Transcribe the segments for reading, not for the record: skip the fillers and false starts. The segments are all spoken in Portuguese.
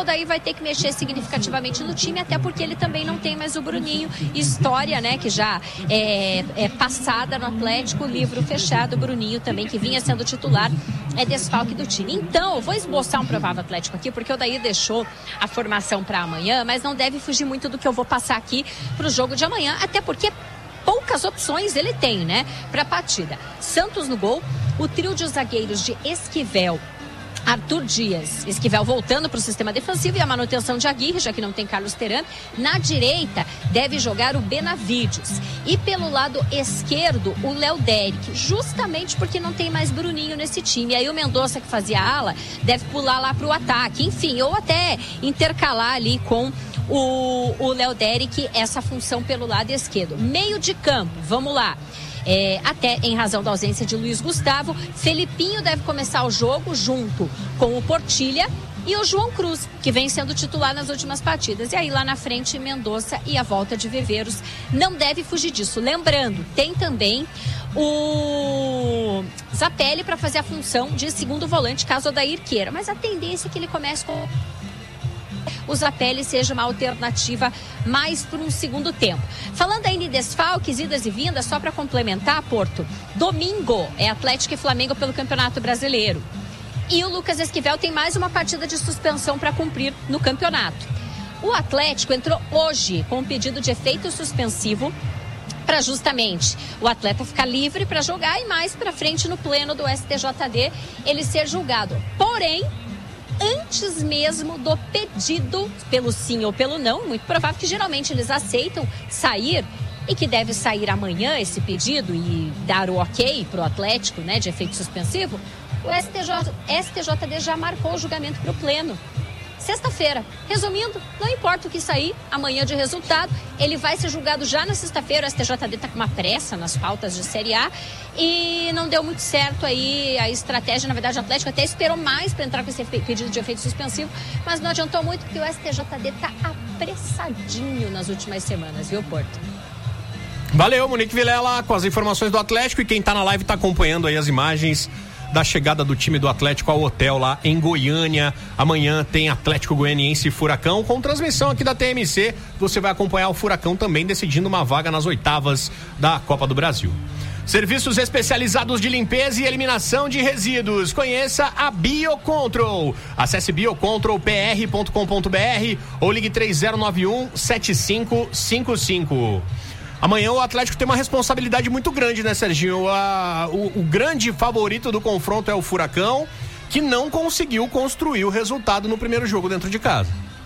Odair vai ter que mexer significativamente no time, até porque ele também não tem mais o Bruninho. História, né, que já é passada no Atlético, livro fechado. O Bruninho também, que vinha sendo titular, é desfalque do time. Então, eu vou esboçar um provável Atlético aqui, porque o Odair deixou a formação para amanhã, mas não deve fugir muito do que eu vou passar aqui pro jogo de amanhã, até porque poucas opções ele tem, né, pra partida. Santos no gol, o trio de zagueiros de Esquivel, Arthur Dias, Esquivel voltando para o sistema defensivo e a manutenção de Aguirre, já que não tem Carlos Teran. Na direita deve jogar o Benavides e pelo lado esquerdo o Léo Déric, justamente porque não tem mais Bruninho nesse time. E aí o Mendonça, que fazia ala, deve pular lá para o ataque, enfim, ou até intercalar ali com o Léo Déric essa função pelo lado esquerdo. Meio de campo, vamos lá. Até em razão da ausência de Luiz Gustavo, Felipinho deve começar o jogo junto com o Portilha e o João Cruz, que vem sendo titular nas últimas partidas. E aí lá na frente, Mendonça e a volta de Viveiros. Não deve fugir disso. Lembrando, tem também o Zapelli para fazer a função de segundo volante, caso o Odair queira. Mas a tendência é que ele comece com o Zapelli seja uma alternativa mais para um segundo tempo. Falando ainda em desfalques, idas e vindas, só para complementar, Porto, domingo é Atlético e Flamengo pelo Campeonato Brasileiro. E o Lucas Esquivel tem mais uma partida de suspensão para cumprir no campeonato. O Atlético entrou hoje com um pedido de efeito suspensivo para justamente o atleta ficar livre para jogar e mais para frente no pleno do STJD ele ser julgado. Porém, antes mesmo do pedido pelo sim ou pelo não, muito provável que geralmente eles aceitam sair e que deve sair amanhã esse pedido e dar o ok para o Atlético, né, de efeito suspensivo, o STJD já marcou o julgamento para o pleno. Sexta-feira. Resumindo, não importa o que sair amanhã de resultado, ele vai ser julgado já na sexta-feira. O STJD está com uma pressa nas pautas de Série A e não deu muito certo aí a estratégia. Na verdade, o Atlético até esperou mais para entrar com esse pedido de efeito suspensivo, mas não adiantou muito porque o STJD está apressadinho nas últimas semanas, viu, Porto? Valeu, Monique Vilela, com as informações do Atlético, e quem está na live está acompanhando aí as imagens da chegada do time do Atlético ao hotel lá em Goiânia. Amanhã tem Atlético Goianiense e Furacão, com transmissão aqui da TMC. Você vai acompanhar o Furacão também decidindo uma vaga nas oitavas da Copa do Brasil. Serviços especializados de limpeza e eliminação de resíduos. Conheça a Biocontrol. Acesse biocontrolpr.com.br ou ligue 3091-7555. Amanhã o Atlético tem uma responsabilidade muito grande, né, Serginho? O grande favorito do confronto é o Furacão, que não conseguiu construir o resultado no primeiro jogo dentro de casa.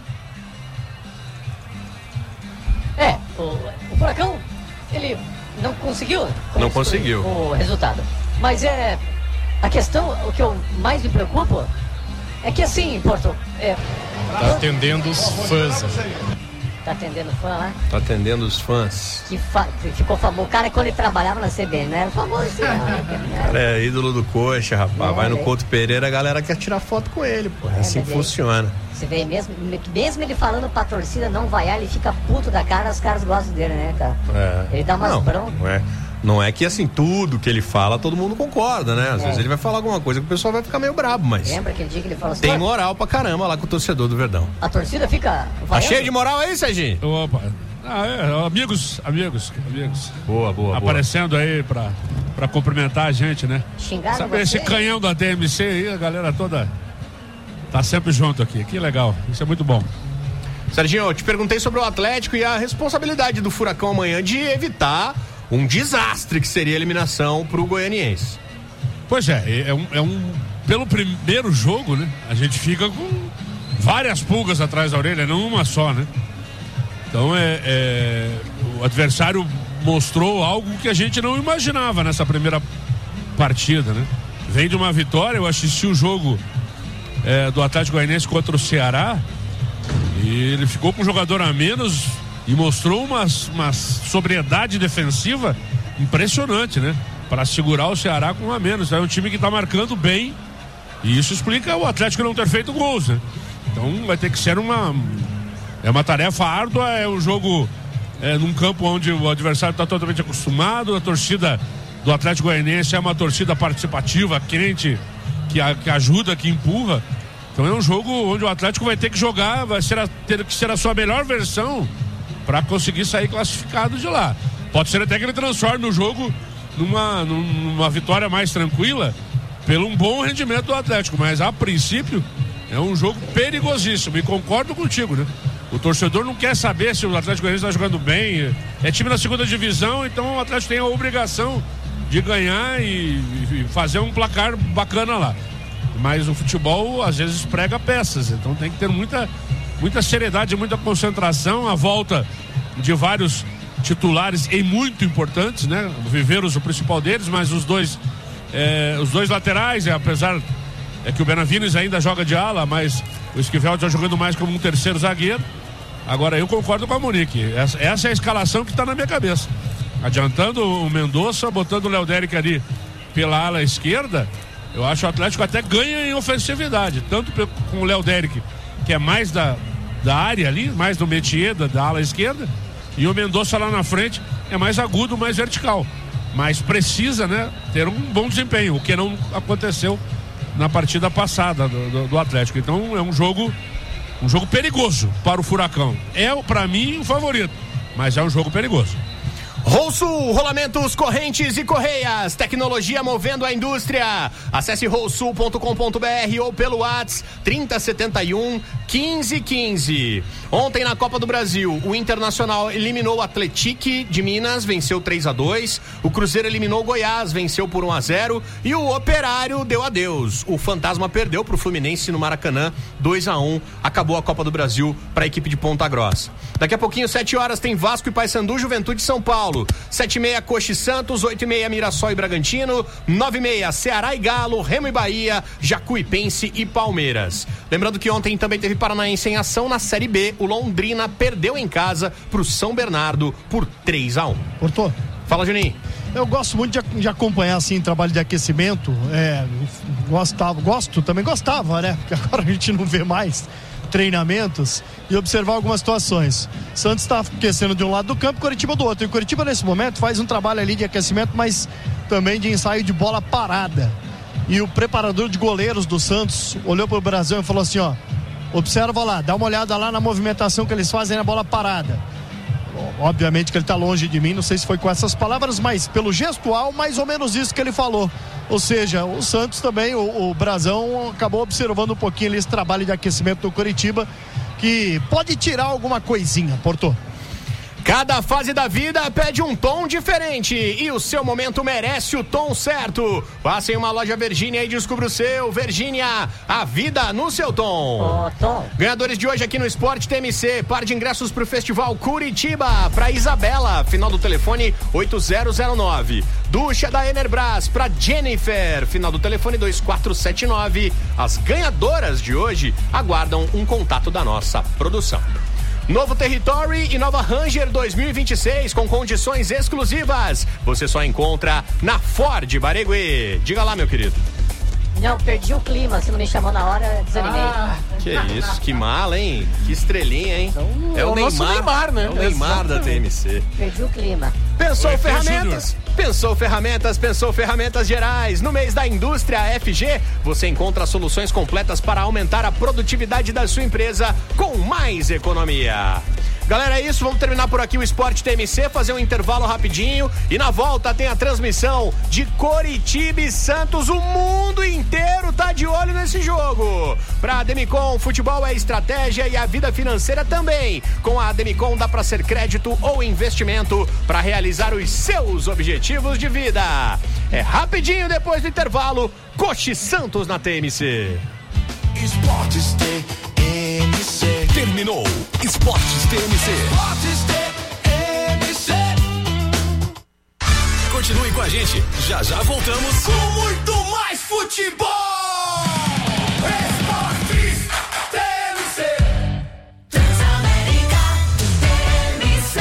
O Furacão, ele não conseguiu o resultado. Mas a questão, o que eu mais me preocupa é que assim, Porto... Tá atendendo os fãs. Tá atendendo fã lá? Tá atendendo os fãs. Que ficou famoso. O cara, quando ele trabalhava na CBN, não era famoso assim, não. Cara, é ídolo do Coxa, rapaz. Vai no Couto Pereira, a galera quer tirar foto com ele, pô. É assim que funciona. Você vê, mesmo ele falando pra torcida não vaiar, ele fica puto da cara, os caras gostam dele, né, cara? Ele dá umas broncas. Não é que assim, tudo que ele fala, todo mundo concorda, né? Às vezes ele vai falar alguma coisa que o pessoal vai ficar meio brabo, mas... Lembra aquele dia que ele falou assim... Tem moral pra caramba lá com o torcedor do Verdão. A torcida fica... Tá cheio de moral aí, Serginho? Opa. Amigos. Boa. Aparecendo aí pra cumprimentar a gente, né? Xingaram Sabe esse canhão da TMC aí, a galera toda tá sempre junto aqui. Que legal, isso é muito bom. Serginho, eu te perguntei sobre o Atlético e a responsabilidade do Furacão amanhã de evitar um desastre que seria a eliminação pro Goianiense. Pois pelo primeiro jogo, né? A gente fica com várias pulgas atrás da orelha, não uma só, né? Então o adversário mostrou algo que a gente não imaginava nessa primeira partida, né? Vem de uma vitória, eu assisti o jogo do Atlético Goianiense contra o Ceará e ele ficou com um jogador a menos e mostrou uma sobriedade defensiva impressionante, né? Para segurar o Ceará com um a menos. É um time que está marcando bem e isso explica o Atlético não ter feito gols, né? Então vai ter que ser uma tarefa árdua, é um jogo num campo onde o adversário está totalmente acostumado. A torcida do Atlético Goianiense é uma torcida participativa, quente, que ajuda, que empurra. Então é um jogo onde o Atlético vai ter que jogar, ter que ser a sua melhor versão para conseguir sair classificado de lá. Pode ser até que ele transforme o jogo numa vitória mais tranquila pelo um bom rendimento do Atlético, mas a princípio é um jogo perigosíssimo, e concordo contigo, né? O torcedor não quer saber se o Atlético Goianiense está jogando bem, é time da segunda divisão, então o Atlético tem a obrigação de ganhar e fazer um placar bacana lá. Mas o futebol às vezes prega peças, então tem que ter muita seriedade, muita concentração. A volta de vários titulares e muito importantes, né? O Viveiros, o principal deles, mas os dois laterais, apesar que o Benavides ainda joga de ala, mas o Esquivel está jogando mais como um terceiro zagueiro. Agora eu concordo com a Monique, essa é a escalação que está na minha cabeça, adiantando o Mendonça, botando o Léo Déric ali pela ala esquerda. Eu acho que o Atlético até ganha em ofensividade, tanto com o Léo Déric, que é mais da área ali, mais do métier da ala esquerda, e o Mendonça lá na frente é mais agudo, mais vertical, mas precisa, né, ter um bom desempenho, o que não aconteceu na partida passada do Atlético. Então é um jogo perigoso para o Furacão. É, para mim, o favorito, mas é um jogo perigoso. Rollsul, rolamentos, correntes e correias, tecnologia movendo a indústria. Acesse rollsul.com.br ou pelo WhatsApp 3071-1515. Ontem na Copa do Brasil, o Internacional eliminou o Atlético de Minas, venceu 3-2. O Cruzeiro eliminou o Goiás, venceu por 1-0. E o Operário deu adeus. O Fantasma perdeu para o Fluminense no Maracanã, 2-1. Acabou a Copa do Brasil para a equipe de Ponta Grossa. Daqui a pouquinho, 7 horas, tem Vasco e Paysandu, Juventude e São Paulo. 7h30, Coxa e Santos, 8h30, Mirassol e Bragantino, 9h30, Ceará e Galo, Remo e Bahia, Jacuipense e Palmeiras. Lembrando que ontem também teve Paranaense em ação na Série B. O Londrina perdeu em casa pro São Bernardo por 3-1. Porto. Fala, Juninho. Eu gosto muito de acompanhar, assim, trabalho de aquecimento. Também gostava, né? Porque agora a gente não vê mais treinamentos e observar algumas situações. Santos está aquecendo de um lado do campo, Coritiba do outro. E o Coritiba, nesse momento, faz um trabalho ali de aquecimento, mas também de ensaio de bola parada. E o preparador de goleiros do Santos olhou para o Brasil e falou assim, ó, observa lá, dá uma olhada lá na movimentação que eles fazem na bola parada. Obviamente que ele está longe de mim, não sei se foi com essas palavras, mas pelo gestual, mais ou menos isso que ele falou. Ou seja, o Santos também, o Brazão, acabou observando um pouquinho ali esse trabalho de aquecimento do Coritiba, que pode tirar alguma coisinha, Porto. Cada fase da vida pede um tom diferente e o seu momento merece o tom certo. Passe em uma loja Virgínia e descubra o seu. Virgínia, a vida no seu tom. Ganhadores de hoje aqui no Esporte TMC, par de ingressos para o Festival Curitiba, para Isabela, final do telefone 8009. Ducha da Enerbras para Jennifer, final do telefone 2479. As ganhadoras de hoje aguardam um contato da nossa produção. Novo Territory e nova Ranger 2026 com condições exclusivas. Você só encontra na Ford Bareguê. Diga lá, meu querido. Não, perdi o clima. Você não me chamou na hora, desanimei. Que isso, que mala, hein? Que estrelinha, hein? Então, é o Neymar, né? É o Neymar da TMC. Perdi o clima. Pensou ferramentas? Pensou ferramentas gerais. No mês da indústria FG, você encontra soluções completas para aumentar a produtividade da sua empresa com mais economia. Galera, é isso, vamos terminar por aqui o Esporte TMC, fazer um intervalo rapidinho e na volta tem a transmissão de Coritiba e Santos. O mundo inteiro tá de olho nesse jogo. Pra Demicon, futebol é estratégia e a vida financeira também. Com a Demicon dá pra ser crédito ou investimento para realizar os seus objetivos de vida. É rapidinho depois do intervalo, Coxa e Santos na TMC. Esportes TMC. Terminou Esportes TMC. Esportes TMC. Continue com a gente. Já voltamos com muito mais futebol. Esportes TMC. Transamérica TMC.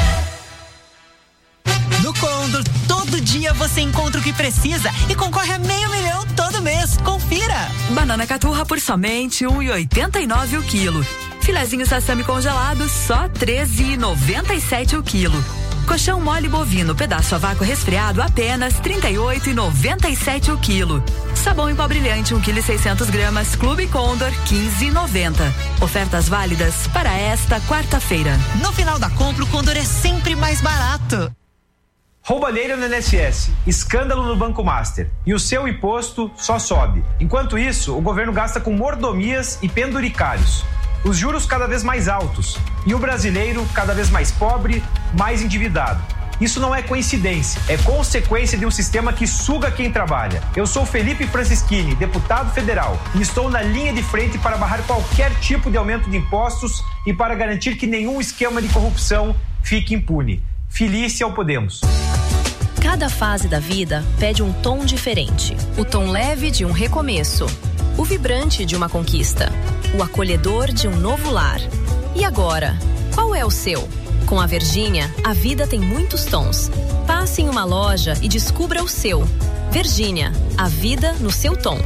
No Condor, todo dia você encontra o que precisa e concorre a R$500 mil todo mês. Confira! Banana caturra por somente R$1,89 o quilo. Filezinho sassami congelado, só R$13,97 o quilo. Colchão mole bovino, pedaço a vácuo resfriado, apenas R$ 38,97 o quilo. Sabão em pó brilhante, 1,6 kg, Clube Condor, R$ 15,90. Ofertas válidas para esta quarta-feira. No final da compra, o Condor é sempre mais barato. Roubalheira no INSS, escândalo no Banco Master e o seu imposto só sobe. Enquanto isso, o governo gasta com mordomias e penduricários. Os juros cada vez mais altos e o brasileiro cada vez mais pobre, mais endividado. Isso não é coincidência, é consequência de um sistema que suga quem trabalha. Eu sou Felipe Francischini, deputado federal, e estou na linha de frente para barrar qualquer tipo de aumento de impostos e para garantir que nenhum esquema de corrupção fique impune. Filícia ao Podemos. Cada fase da vida pede um tom diferente. O tom leve de um recomeço. O vibrante de uma conquista. O acolhedor de um novo lar. E agora, qual é o seu? Com a Virgínia, a vida tem muitos tons. Passe em uma loja e descubra o seu. Virgínia, a vida no seu tom.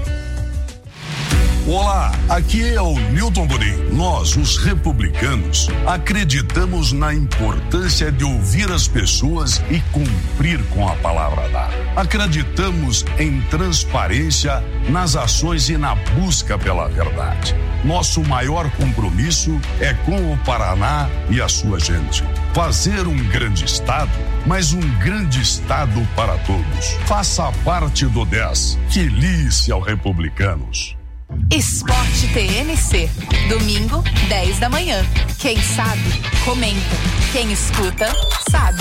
Olá, aqui é o Newton Bonin. Nós, os republicanos, acreditamos na importância de ouvir as pessoas e cumprir com a palavra dada. Acreditamos em transparência nas ações e na busca pela verdade. Nosso maior compromisso é com o Paraná e a sua gente. Fazer um grande estado, mas um grande estado para todos. Faça parte do 10. Filícia ao Republicanos. Esporte TMC, domingo, 10 da manhã. Quem sabe, comenta. Quem escuta, sabe.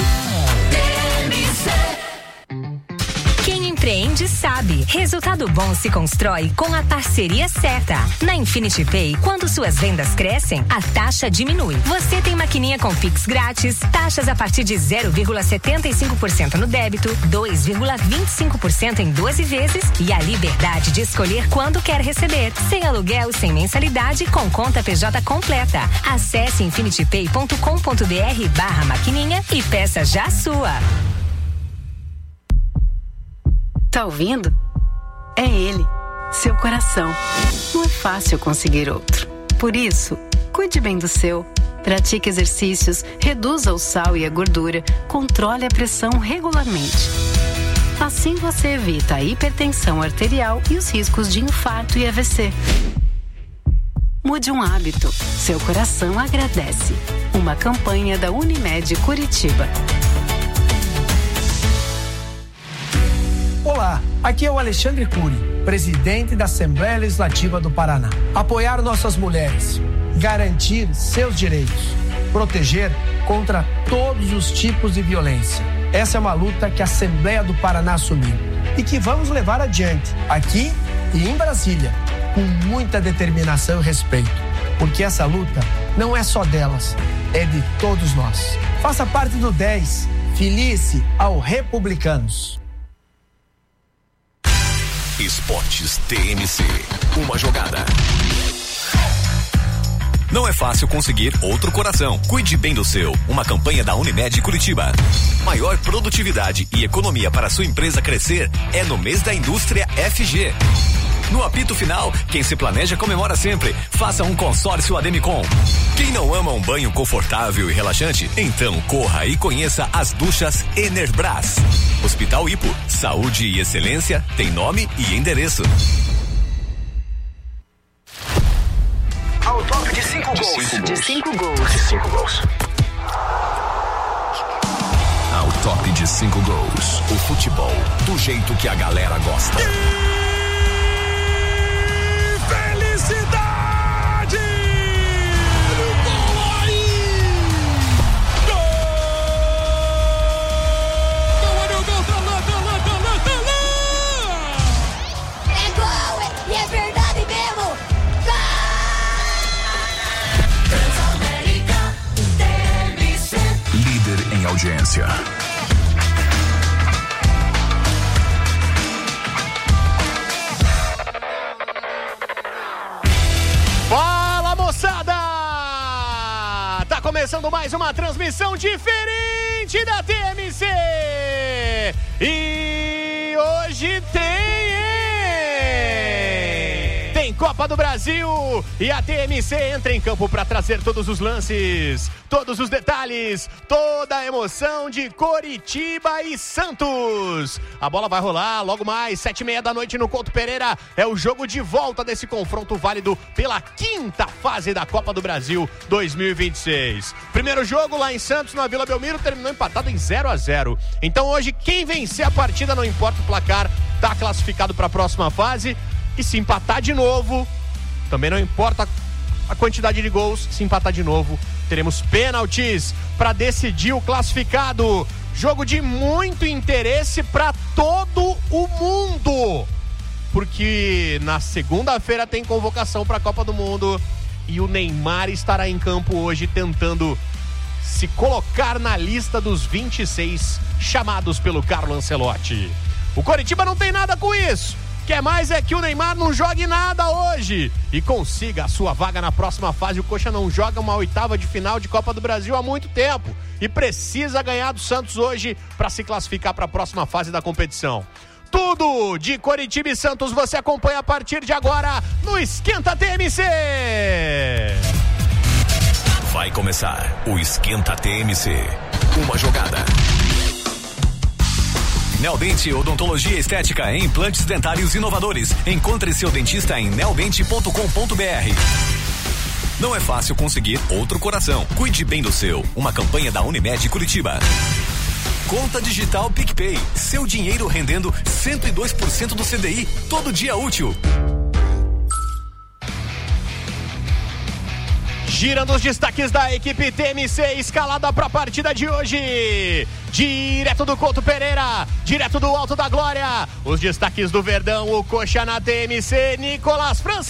Quem empreende sabe. Resultado bom se constrói com a parceria certa. Na Infinity Pay, quando suas vendas crescem, a taxa diminui. Você tem maquininha com Pix grátis, taxas a partir de 0,75% no débito, 2,25% em 12 vezes e a liberdade de escolher quando quer receber. Sem aluguel, sem mensalidade, com conta PJ completa. Acesse infinitypay.com.br/maquininha e peça já a sua. Tá ouvindo? É ele, seu coração. Não é fácil conseguir outro. Por isso, cuide bem do seu. Pratique exercícios, reduza o sal e a gordura, controle a pressão regularmente. Assim você evita a hipertensão arterial e os riscos de infarto e AVC. Mude um hábito. Seu coração agradece. Uma campanha da Unimed Curitiba. Olá, aqui é o Alexandre Cury, presidente da Assembleia Legislativa do Paraná. Apoiar nossas mulheres, garantir seus direitos, proteger contra todos os tipos de violência. Essa é uma luta que a Assembleia do Paraná assumiu e que vamos levar adiante, aqui e em Brasília, com muita determinação e respeito, porque essa luta não é só delas, é de todos nós. Faça parte do 10, filie-se ao Republicanos. Esportes TMC, uma jogada. Não é fácil conseguir outro coração. Cuide bem do seu. Uma campanha da Unimed Curitiba. Maior produtividade e economia para sua empresa crescer é no mês da indústria FG. No apito final, quem se planeja comemora sempre. Faça um consórcio Ademicon. Quem não ama um banho confortável e relaxante, então corra e conheça as duchas Enerbras. Hospital Hipo, saúde e excelência tem nome e endereço. Ao toque de 5 gols. De 5 gols. Ao toque de 5 gols. O futebol do jeito que a galera gosta. Felicidade! No gol aí! Gol! Gol! É gol! E é verdade mesmo! Transamérica TMC. Líder em audiência. Fala, moçada! Tá começando mais uma transmissão diferente da TMC. E hoje tem Copa do Brasil e a TMC entra em campo para trazer todos os lances, todos os detalhes, toda a emoção de Coritiba e Santos. A bola vai rolar logo mais 7h30 da noite no Couto Pereira. É o jogo de volta desse confronto válido pela 5ª fase da Copa do Brasil 2026. Primeiro jogo lá em Santos, na Vila Belmiro, terminou empatado em 0-0. Então hoje quem vencer a partida, não importa o placar, tá classificado para a próxima fase. E se empatar de novo, também não importa a quantidade de gols, se empatar de novo, teremos pênaltis para decidir o classificado. Jogo de muito interesse para todo o mundo, porque na segunda-feira tem convocação para a Copa do Mundo e o Neymar estará em campo hoje tentando se colocar na lista dos 26 chamados pelo Carlo Ancelotti. O Coritiba não tem nada com isso. Quer mais é que o Neymar não jogue nada hoje e consiga a sua vaga na próxima fase. O Coxa não joga uma 8ª de final de Copa do Brasil há muito tempo e precisa ganhar do Santos hoje para se classificar para a próxima fase da competição. Tudo de Coritiba e Santos você acompanha a partir de agora no Esquenta TMC. Vai começar o Esquenta TMC. Uma jogada. Neodente Odontologia Estética em implantes dentários inovadores. Encontre seu dentista em neodente.com.br. Não é fácil conseguir outro coração. Cuide bem do seu. Uma campanha da Unimed Curitiba. Conta digital PicPay. Seu dinheiro rendendo 102% do CDI todo dia útil. Girando os destaques da equipe TMC, escalada para a partida de hoje. Direto do Couto Pereira, direto do Alto da Glória. Os destaques do Verdão, o Coxa na TMC, Nicolas França.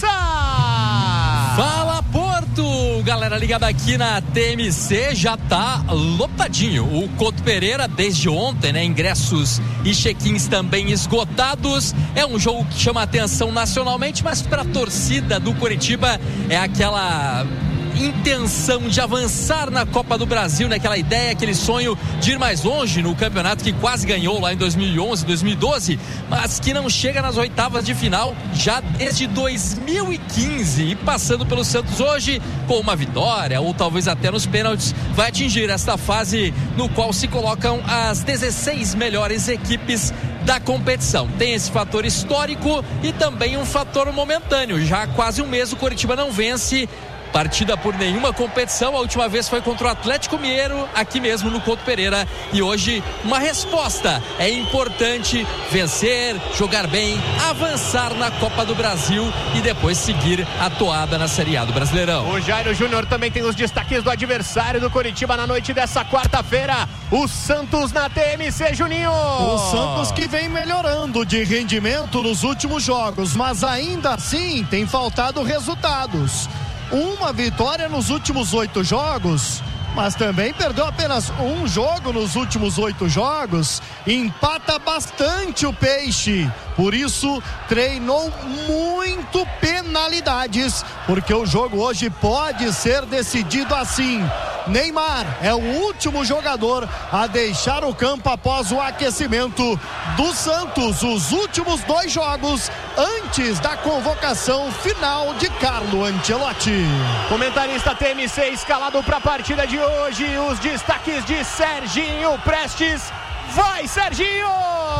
Fala Porto, galera ligada aqui na TMC, já tá lotadinho. O Couto Pereira desde ontem, né? Ingressos e check-ins também esgotados. É um jogo que chama atenção nacionalmente, mas para a torcida do Coritiba é aquela intenção de avançar na Copa do Brasil, né? Aquela ideia, aquele sonho de ir mais longe no campeonato que quase ganhou lá em 2011, 2012, mas que não chega nas 8ª de final já desde 2015 e passando pelo Santos hoje com uma vitória ou talvez até nos pênaltis vai atingir esta fase no qual se colocam as 16 melhores equipes da competição. Tem esse fator histórico e também um fator momentâneo. Já há quase um mês o Coritiba não vence partida por nenhuma competição. A última vez foi contra o Atlético Mineiro, aqui mesmo no Couto Pereira. E hoje, uma resposta. É importante vencer, jogar bem, avançar na Copa do Brasil e depois seguir a toada na Série A do Brasileirão. O Jairo Júnior também tem os destaques do adversário do Coritiba na noite dessa quarta-feira. O Santos na TMC, Juninho. O Santos que vem melhorando de rendimento nos últimos jogos, mas ainda assim tem faltado resultados. Uma vitória nos últimos 8 jogos, mas também perdeu apenas um jogo nos últimos 8 jogos. Empata bastante o Peixe, por isso treinou muito penalidades, porque o jogo hoje pode ser decidido assim. Neymar é o último jogador a deixar o campo após o aquecimento do Santos, os últimos 2 jogos antes da convocação final de Carlo Ancelotti. Comentarista TMC escalado para a partida de hoje, os destaques de Serginho Prestes. Vai, Serginho!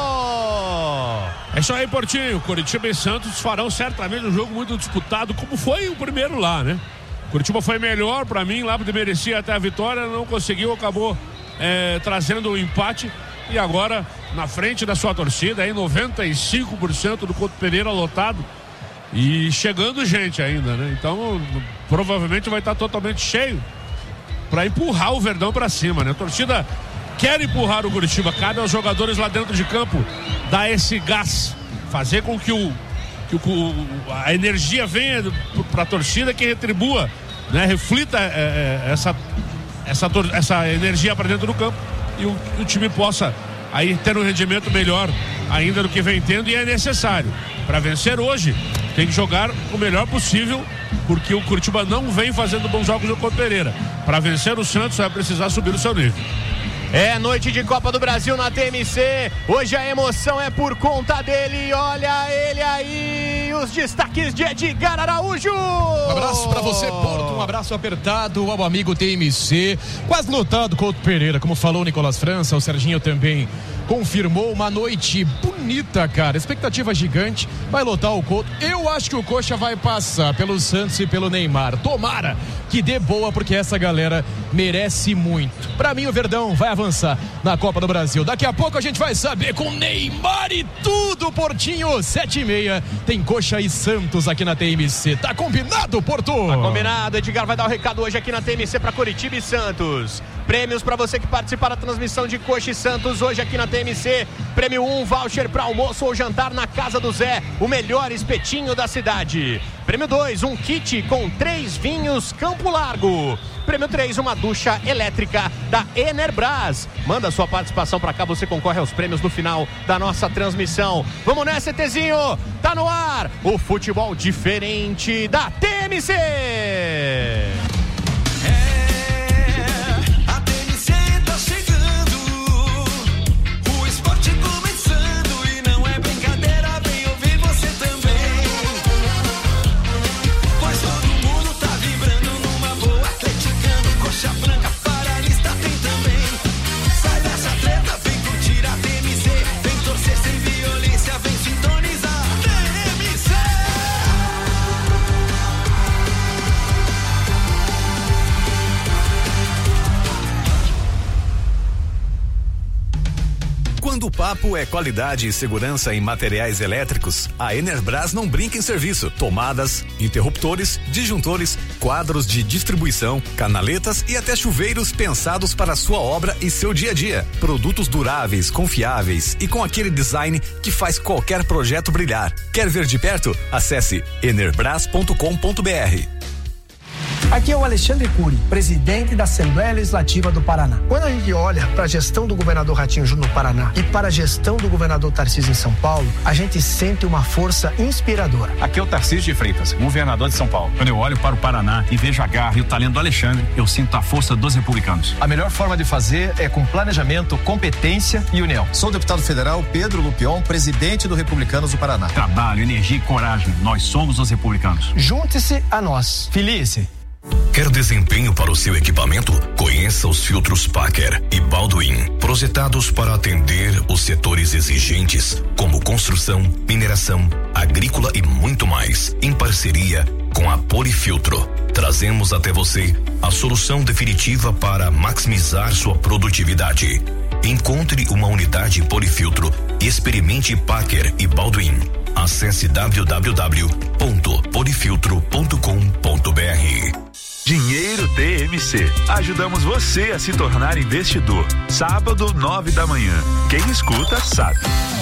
É isso aí, Portinho. Coritiba e Santos farão certamente um jogo muito disputado, como foi o primeiro lá, né? Coritiba foi melhor pra mim, lá merecia até a vitória, não conseguiu, acabou trazendo o empate e agora na frente da sua torcida, aí 95% do Couto Pereira lotado e chegando gente ainda, né? Então provavelmente vai estar totalmente cheio pra empurrar o Verdão pra cima, né? A torcida quer empurrar o Coritiba, cabe aos jogadores lá dentro de campo dar esse gás, fazer com que a energia venha para a torcida, que retribua, né? Reflita essa energia para dentro do campo e o time possa aí ter um rendimento melhor ainda do que vem tendo, e é necessário. Para vencer hoje, tem que jogar o melhor possível, porque o Coritiba não vem fazendo bons jogos no Couto Pereira. Para vencer o Santos, vai precisar subir o seu nível. É noite de Copa do Brasil na TMC. Hoje a emoção é por conta dele. Olha ele aí, os destaques de Edgar Araújo. Um abraço pra você, Porto, um abraço apertado ao amigo TMC, quase lotado com o Couto Pereira, como falou o Nicolas França, o Serginho também confirmou uma noite bonita, cara, expectativa gigante, vai lotar o Couto. Eu acho que o Coxa vai passar pelo Santos e pelo Neymar, tomara que dê boa, porque essa galera merece muito. Pra mim o Verdão vai avançar na Copa do Brasil. Daqui a pouco a gente vai saber com Neymar e tudo, Portinho. 7h30 tem Coxa e Santos aqui na TMC. Tá combinado, Porto? Tá combinado. Edgar vai dar o recado hoje aqui na TMC pra Coritiba e Santos. Prêmios pra você que participar da transmissão de Coxa e Santos hoje aqui na TMC. Prêmio 1, voucher pra almoço ou jantar na Casa do Zé, o melhor espetinho da cidade. Prêmio 2, um kit com 3 vinhos Campo Largo. Prêmio 3, uma ducha elétrica da Enerbras. Manda sua participação pra cá, você concorre aos prêmios no final da nossa transmissão. Vamos nessa, ETzinho. Tá no ar o futebol diferente da TMC. Quando o papo é qualidade e segurança em materiais elétricos, a Enerbras não brinca em serviço. Tomadas, interruptores, disjuntores, quadros de distribuição, canaletas e até chuveiros pensados para a sua obra e seu dia a dia. Produtos duráveis, confiáveis e com aquele design que faz qualquer projeto brilhar. Quer ver de perto? Acesse enerbras.com.br. Aqui é o Alexandre Cury, presidente da Assembleia Legislativa do Paraná. Quando a gente olha para a gestão do governador Ratinho Júnior no Paraná e para a gestão do governador Tarcísio em São Paulo, a gente sente uma força inspiradora. Aqui é o Tarcísio de Freitas, governador de São Paulo. Quando eu olho para o Paraná e vejo a garra e o talento do Alexandre, eu sinto a força dos republicanos. A melhor forma de fazer é com planejamento, competência e união. Sou o deputado federal Pedro Lupion, presidente do Republicanos do Paraná. Trabalho, energia e coragem, nós somos os republicanos. Junte-se a nós. Filie-se. Quer desempenho para o seu equipamento? Conheça os filtros Packer e Baldwin, projetados para atender os setores exigentes, como construção, mineração, agrícola e muito mais, em parceria com a Polifiltro. Trazemos até você a solução definitiva para maximizar sua produtividade. Encontre uma unidade Polifiltro e experimente Packer e Baldwin. Acesse www.polifiltro.com.br. Dinheiro TMC. Ajudamos você a se tornar investidor. Sábado, 9 da manhã. Quem escuta, sabe.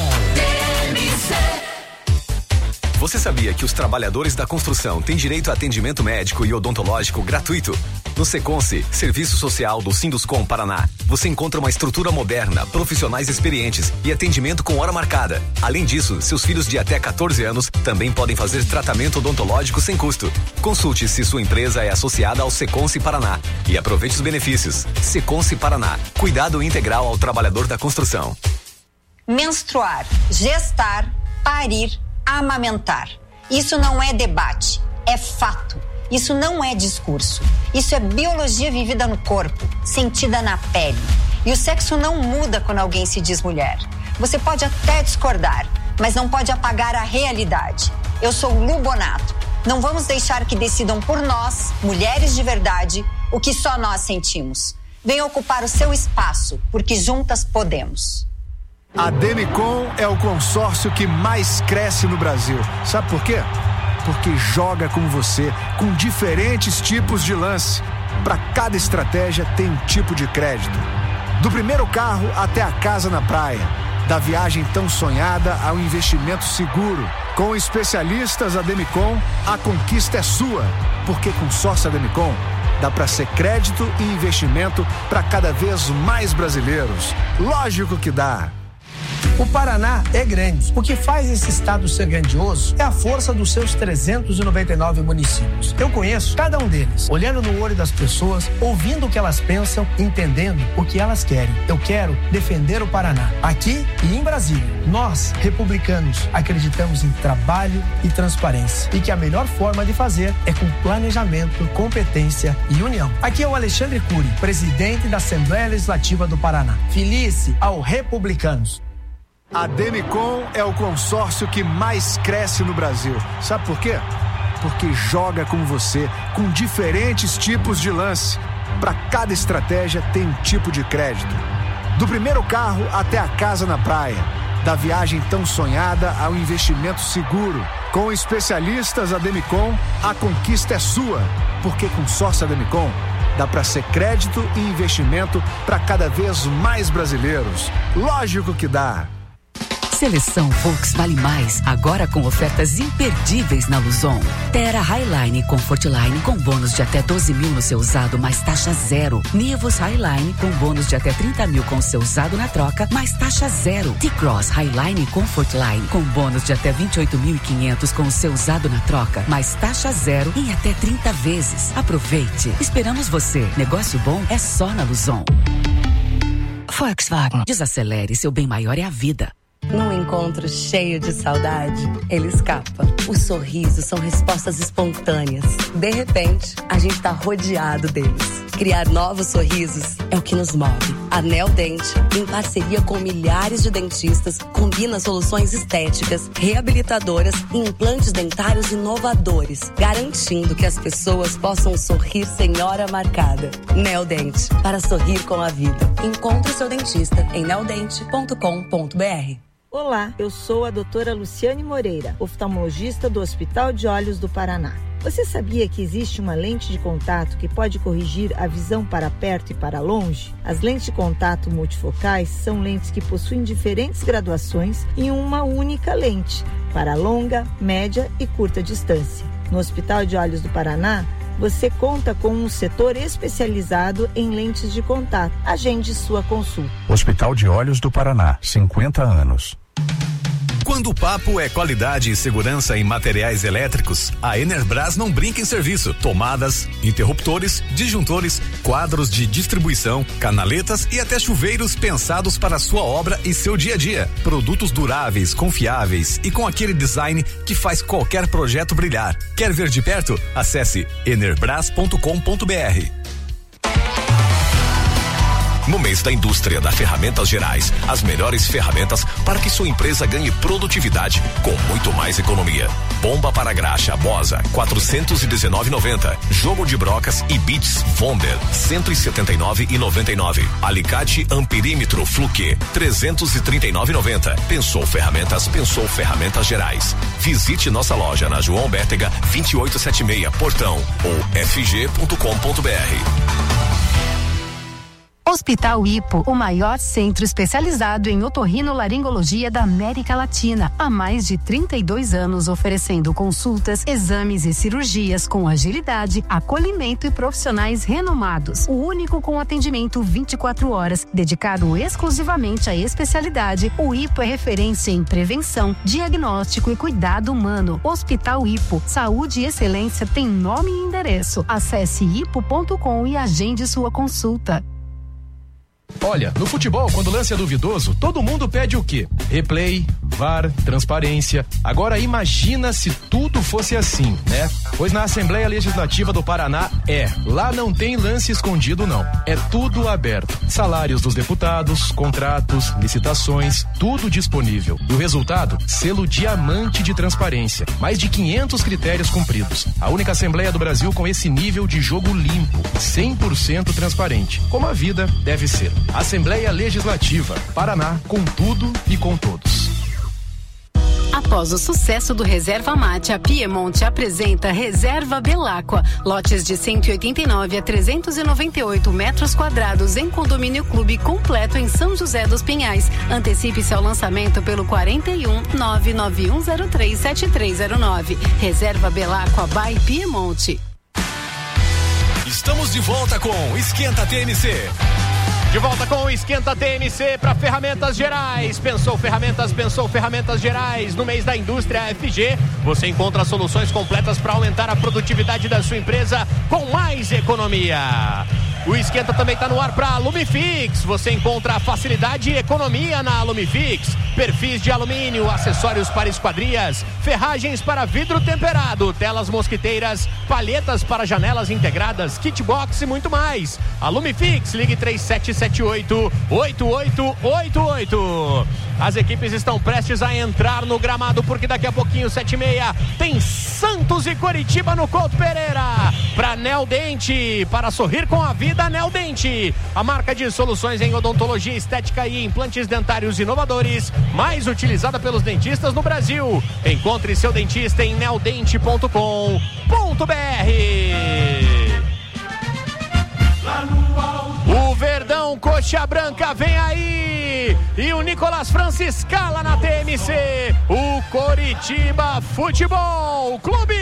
Você sabia que os trabalhadores da construção têm direito a atendimento médico e odontológico gratuito? No Seconce, Serviço Social do Sinduscom Paraná, você encontra uma estrutura moderna, profissionais experientes e atendimento com hora marcada. Além disso, seus filhos de até 14 anos também podem fazer tratamento odontológico sem custo. Consulte se sua empresa é associada ao Seconce Paraná e aproveite os benefícios. Seconce Paraná, cuidado integral ao trabalhador da construção. Menstruar, gestar, parir, amamentar. Isso não é debate, é fato. Isso não é discurso. Isso é biologia vivida no corpo, sentida na pele. E o sexo não muda quando alguém se diz mulher. Você pode até discordar, mas não pode apagar a realidade. Eu sou Lu Bonato. Não vamos deixar que decidam por nós, mulheres de verdade, o que só nós sentimos. Venha ocupar o seu espaço, porque juntas podemos. A Demicon é o consórcio que mais cresce no Brasil. Sabe por quê? Porque joga com você, com diferentes tipos de lance. Para cada estratégia tem um tipo de crédito. Do primeiro carro até a casa na praia. Da viagem tão sonhada ao investimento seguro. Com especialistas, a Demicon, a conquista é sua. Porque com sócio Demicon, dá para ser crédito e investimento para cada vez mais brasileiros. Lógico que dá. O Paraná é grande. O que faz esse estado ser grandioso é a força dos seus 399 municípios. Eu conheço cada um deles, olhando no olho das pessoas, ouvindo o que elas pensam, entendendo o que elas querem. Eu quero defender o Paraná, aqui e em Brasília. Nós, republicanos, acreditamos em trabalho e transparência e que a melhor forma de fazer é com planejamento, competência e união. Aqui é o Alexandre Cury, presidente da Assembleia Legislativa do Paraná. Filie-se ao Republicanos. A Demicon é o consórcio que mais cresce no Brasil. Sabe por quê? Porque joga com você, com diferentes tipos de lance. Para cada estratégia tem um tipo de crédito. Do primeiro carro até a casa na praia. Da viagem tão sonhada ao investimento seguro. Com especialistas da Demicon, a conquista é sua. Porque com sócio Demicon, dá para ser crédito e investimento para cada vez mais brasileiros. Lógico que dá. Seleção Volks Vale Mais, agora com ofertas imperdíveis na Luzon. Terra Highline Comfortline com bônus de até 12 mil no seu usado, mais taxa zero. Nivus Highline com bônus de até 30 mil com o seu usado na troca, mais taxa zero. T-Cross Highline Comfortline com bônus de até 28.500 com o seu usado na troca, mais taxa zero em até 30 vezes. Aproveite. Esperamos você. Negócio bom é só na Luzon. Volkswagen. Desacelere, seu bem maior é a vida. Num encontro cheio de saudade, ele escapa. Os sorrisos são respostas espontâneas. De repente, a gente tá rodeado deles. Criar novos sorrisos é o que nos move. A Neo Dente, em parceria com milhares de dentistas, combina soluções estéticas, reabilitadoras e implantes dentários inovadores, garantindo que as pessoas possam sorrir sem hora marcada. Neo Dente, para sorrir com a vida. Encontre seu dentista em neodente.com.br. Olá, eu sou a doutora Luciane Moreira, oftalmologista do Hospital de Olhos do Paraná. Você sabia que existe uma lente de contato que pode corrigir a visão para perto e para longe? As lentes de contato multifocais são lentes que possuem diferentes graduações em uma única lente, para longa, média e curta distância. No Hospital de Olhos do Paraná, você conta com um setor especializado em lentes de contato. Agende sua consulta. Hospital de Olhos do Paraná, 50 anos. Quando o papo é qualidade e segurança em materiais elétricos, a Enerbras não brinca em serviço. Tomadas, interruptores, disjuntores, quadros de distribuição, canaletas e até chuveiros pensados para sua obra e seu dia a dia. Produtos duráveis, confiáveis e com aquele design que faz qualquer projeto brilhar. Quer ver de perto? Acesse enerbras.com.br. No mês da indústria da Ferramentas Gerais, as melhores ferramentas para que sua empresa ganhe produtividade com muito mais economia. Bomba para graxa Bosa, 419,90. Jogo de brocas e bits Vonder, 179,99. Alicate Amperímetro Fluke, 339,90. Pensou Ferramentas Gerais. Visite nossa loja na João Bértega, 2876, Portão ou fg.com.br. Hospital Hipo, o maior centro especializado em otorrinolaringologia da América Latina, há mais de 32 anos oferecendo consultas, exames e cirurgias com agilidade, acolhimento e profissionais renomados. O único com atendimento 24 horas, dedicado exclusivamente à especialidade. O Hipo é referência em prevenção, diagnóstico e cuidado humano. Hospital Hipo, saúde e excelência tem nome e endereço. Acesse hipo.com e agende sua consulta. Olha, no futebol, quando o lance é duvidoso, todo mundo pede o quê? Replay, VAR, transparência. Agora imagina se tudo fosse assim, né? Pois na Assembleia Legislativa do Paraná lá não tem lance escondido não, é tudo aberto. Salários dos deputados, contratos, licitações, tudo disponível. E o resultado? Selo diamante de transparência. Mais de 500 critérios cumpridos. A única Assembleia do Brasil com esse nível de jogo limpo, 100% transparente, como a vida deve ser. Assembleia Legislativa, Paraná, com tudo e com todos. Após o sucesso do Reserva Mate, a Piemonte apresenta Reserva Belacqua. Lotes de 189 a 398 metros quadrados em condomínio clube completo em São José dos Pinhais. Antecipe-se ao lançamento pelo 41 99103 7309. Reserva Belacqua by Piemonte. Estamos de volta com Esquenta TNC. De volta com o Esquenta TMC para Ferramentas Gerais. Pensou Ferramentas Gerais. No mês da indústria FG, você encontra soluções completas para aumentar a produtividade da sua empresa com mais economia. O Esquenta também está no ar para a Lumifix. Você encontra facilidade e economia na Lumifix. Perfis de alumínio, acessórios para esquadrias, ferragens para vidro temperado, telas mosquiteiras, palhetas para janelas integradas, kitbox e muito mais. A Lumifix, ligue 3778-8888. As equipes estão prestes a entrar no gramado, porque daqui a pouquinho, 7h30, tem Santos e Coritiba no Couto Pereira. Para Neodente, para sorrir com a vida, Neodente. A marca de soluções em odontologia, estética e implantes dentários inovadores, mais utilizada pelos dentistas no Brasil. Encontre seu dentista em neodente.com.br. O Verdão Coxa Branca vem aí, e o Nicolas França escala na TMC o Coritiba Futebol Clube.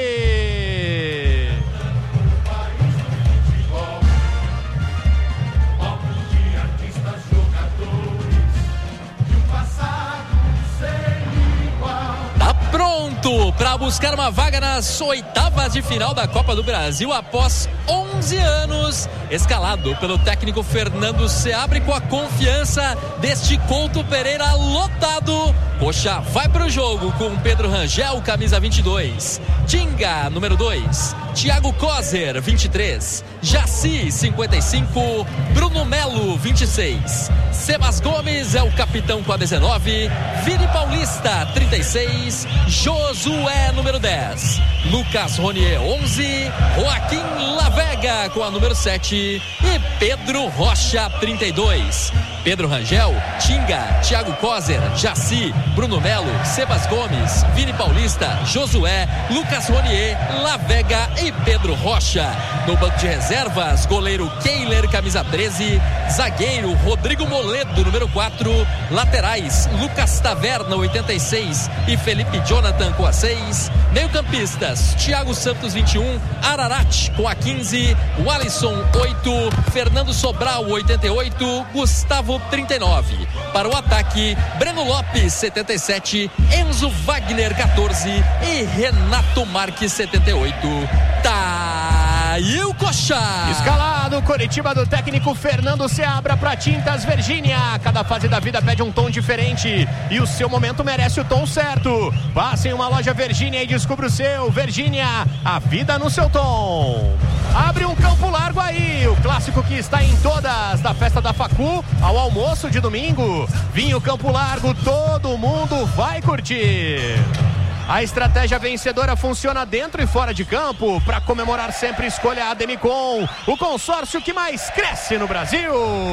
Pronto para buscar uma vaga nas oitavas de final da Copa do Brasil após 11 anos, escalado pelo técnico Fernando Seabra, com a confiança deste Couto Pereira lotado. Coxa vai para o jogo com Pedro Rangel, camisa 22, Tinga, número 2, Thiago Kozer, 23, Jaci, 55, Bruno Melo, 26, Sebas Gomes é o capitão com a 19, Vini Paulista, 36, Josué, número 10, Lucas Ronier, 11, Joaquim Lavega com a número 7 e Pedro Rocha, 32. Pedro Rangel, Tinga, Thiago Kozer, Jaci, Bruno Melo, Sebas Gomes, Vini Paulista, Josué, Lucas Ronier, Lavega e Pedro Rocha. No banco de reservas, goleiro Keiler, camisa 13, zagueiro Rodrigo Moledo, número 4, laterais Lucas Taverna, 86 e Felipe Jonathan com a 6, meio-campistas Thiago Santos, 21, Ararat com a 15, Walisson, 8, Fernando Sobral, 88, Gustavo, 39. Para o ataque, Breno Lopes, 77, Enzo Wagner, 14 e Renato Marques, 78. Tá e o Coxa. Escalado, Coritiba do técnico Fernando Seabra para Tintas Virgínia. Cada fase da vida pede um tom diferente e o seu momento merece o tom certo. Passe em uma loja Virgínia e descubra o seu. Virgínia, a vida no seu tom. Abre um campo largo aí, o clássico que está em todas, da festa da Facu ao almoço de domingo. Vinho Campo Largo, todo mundo vai curtir. A estratégia vencedora funciona dentro e fora de campo. Para comemorar sempre, escolha a Ademicon, o consórcio que mais cresce no Brasil.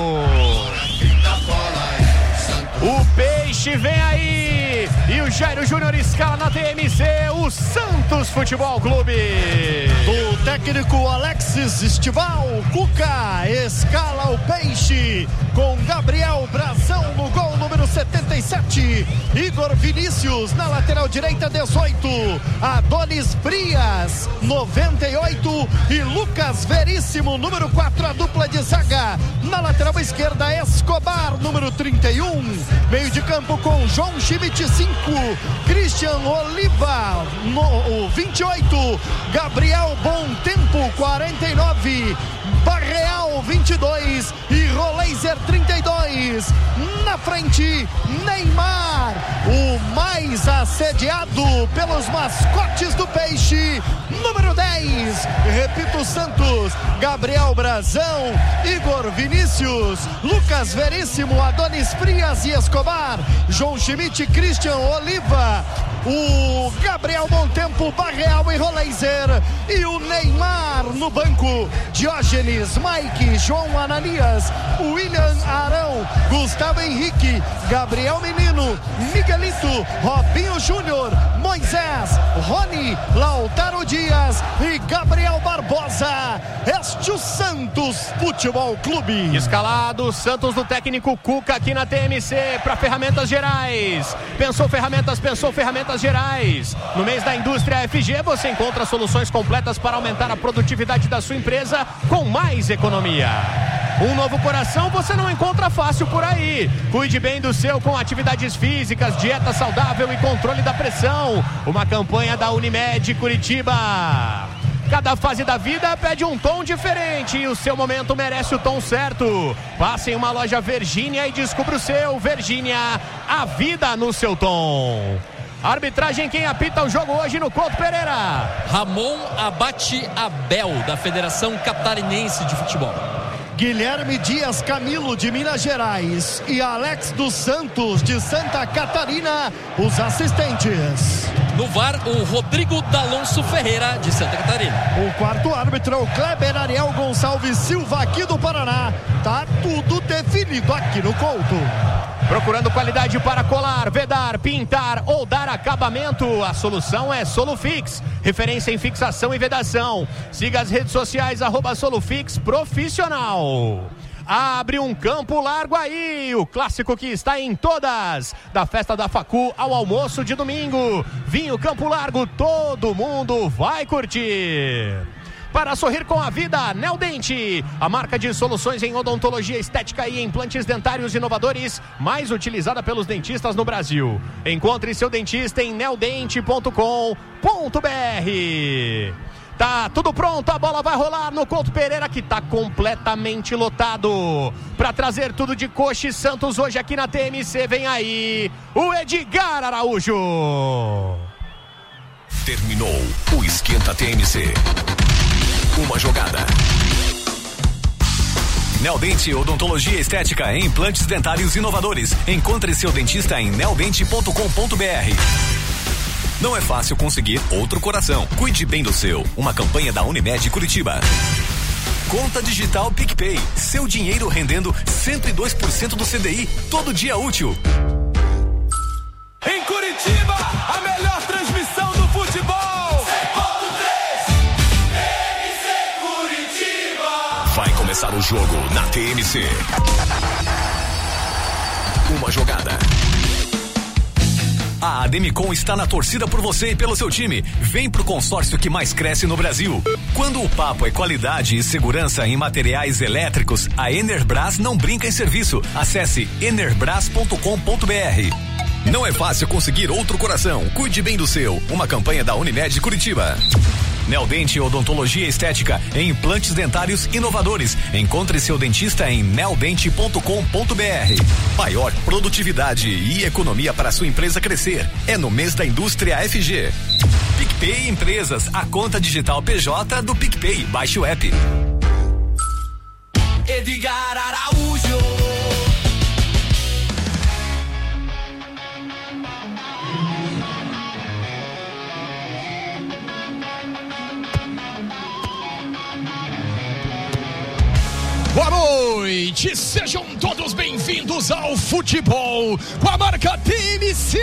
O Peixe vem aí e o Jairo Júnior escala na TMC o Santos Futebol Clube. O técnico Alexis Estival Cuca escala o Peixe com Gabriel Brazão no gol número 77, Igor Vinícius na lateral direita 18, Adonis Frias 98 e Lucas Veríssimo número 4, a dupla de zaga. Na lateral esquerda, Escobar número 31, meio de campo com João Schmidt 5, Christian Oliva no 28, Gabriel Bom Tempo 49, Barreal 22 e Roleiser 32. Na frente, Neymar, o mais assediado pelos mascotes do Peixe, número 10. Repito, Santos, Gabriel Brazão, Igor Vinícius, Lucas Veríssimo, Adonis Frias e Escobar, João Schmidt, Christian Oliva, o Gabriel Montempo, Barreal e Roleiser e o Neymar no banco, Diógenes, Mike, João Ananias, William Arão, Gustavo Henrique, Gabriel Menino, Miguelito, Robinho Júnior, Moisés, Rony, Lautaro Dias e Gabriel Barbosa. Este o Santos Futebol Clube. Escalado, Santos do técnico Cuca aqui na TMC para Ferramentas Gerais. Pensou Ferramentas Gerais. No mês da indústria FG, você encontra soluções completas para aumentar a produtividade da sua empresa com mais economia. Um novo coração você não encontra fácil por aí. Cuide bem do seu com atividades físicas, dieta saudável e controle da pressão. Uma campanha da Unimed Curitiba. Cada fase da vida pede um tom diferente e o seu momento merece o tom certo. Passe em uma loja Virgínia e descubra o seu. Virgínia, a vida no seu tom. Arbitragem, quem apita o jogo hoje no Couto Pereira? Ramon Abate Abel, da Federação Catarinense de Futebol. Guilherme Dias Camilo, de Minas Gerais, e Alex dos Santos, de Santa Catarina, os assistentes. No VAR, o Rodrigo D'Alonso Ferreira, de Santa Catarina. O quarto árbitro é o Kleber Ariel Gonçalves Silva, aqui do Paraná. Tá tudo definido aqui no Couto. Procurando qualidade para colar, vedar, pintar ou dar acabamento? A solução é Solufix, referência em fixação e vedação. Siga as redes sociais @Solufix Profissional. Abre um campo largo aí, o clássico que está em todas, da festa da Facu ao almoço de domingo. Vinho Campo Largo, todo mundo vai curtir. Para sorrir com a vida, Neodente, a marca de soluções em odontologia estética e implantes dentários inovadores, mais utilizada pelos dentistas no Brasil. Encontre seu dentista em neodente.com.br. Tá tudo pronto, a bola vai rolar no Couto Pereira, que tá completamente lotado. Para trazer tudo de Coxa e Santos hoje aqui na TMC, vem aí o Edgar Araújo. Terminou o Esquenta TMC. Uma jogada. Neodente, odontologia estética e implantes dentários inovadores. Encontre seu dentista em neodente.com.br. Não é fácil conseguir outro coração. Cuide bem do seu. Uma campanha da Unimed Curitiba. Conta digital PicPay. Seu dinheiro rendendo 102% do CDI todo dia útil. Em Curitiba, a melhor transmissão do futebol. Vai começar o jogo na TMC. Uma jogada. A Ademicon está na torcida por você e pelo seu time. Vem pro consórcio que mais cresce no Brasil. Quando o papo é qualidade e segurança em materiais elétricos, a Enerbras não brinca em serviço. Acesse enerbras.com.br. Não é fácil conseguir outro coração. Cuide bem do seu. Uma campanha da Unimed Curitiba. Neodente, odontologia estética e implantes dentários inovadores. Encontre seu dentista em neodente.com.br. Maior produtividade e economia para sua empresa crescer. É no mês da indústria FG. PicPay Empresas, a conta digital PJ do PicPay. Baixe o app. Edgar Araújo. Boa noite, sejam todos bem-vindos ao futebol com a marca TMC.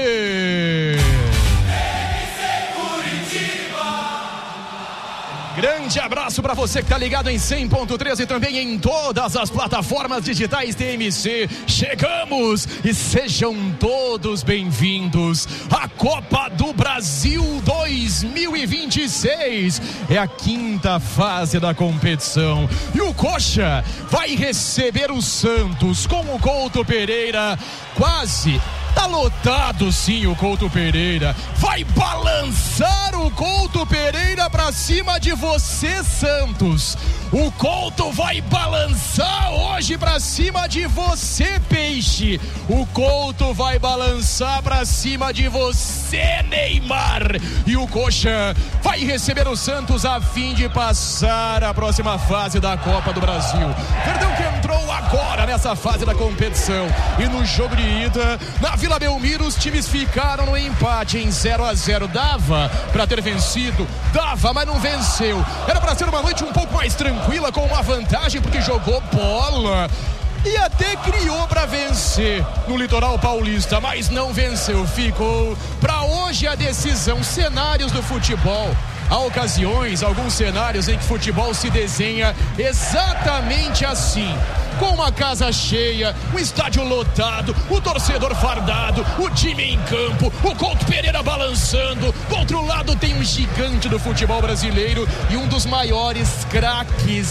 Grande abraço para você que tá ligado em 100.3 e também em todas as plataformas digitais TMC. Chegamos e sejam todos bem-vindos à Copa do Brasil 2026. É a quinta fase da competição e o Coxa vai receber o Santos com o Couto Pereira quase. Tá lotado sim o Couto Pereira. Vai balançar o Couto Pereira pra cima de você, Santos. O Couto vai balançar hoje pra cima de você, Peixe. O Couto vai balançar pra cima de você, Neymar. E o Coxa vai receber o Santos a fim de passar a próxima fase da Copa do Brasil. Verdão que entrou agora nessa fase da competição. E no jogo de ida, na Vila Belmiro, os times ficaram no empate em 0-0. Dava pra ter vencido, dava, mas não venceu. Era pra ser uma noite um pouco mais tranquila, com uma vantagem, porque jogou bola e até criou pra vencer no Litoral Paulista, mas não venceu. Ficou pra hoje a decisão. Cenários do futebol. Há ocasiões, alguns cenários em que futebol se desenha exatamente assim. Com uma casa cheia, um estádio lotado, o torcedor fardado, o time em campo, o Couto Pereira balançando. Do outro lado tem um gigante do futebol brasileiro e um dos maiores craques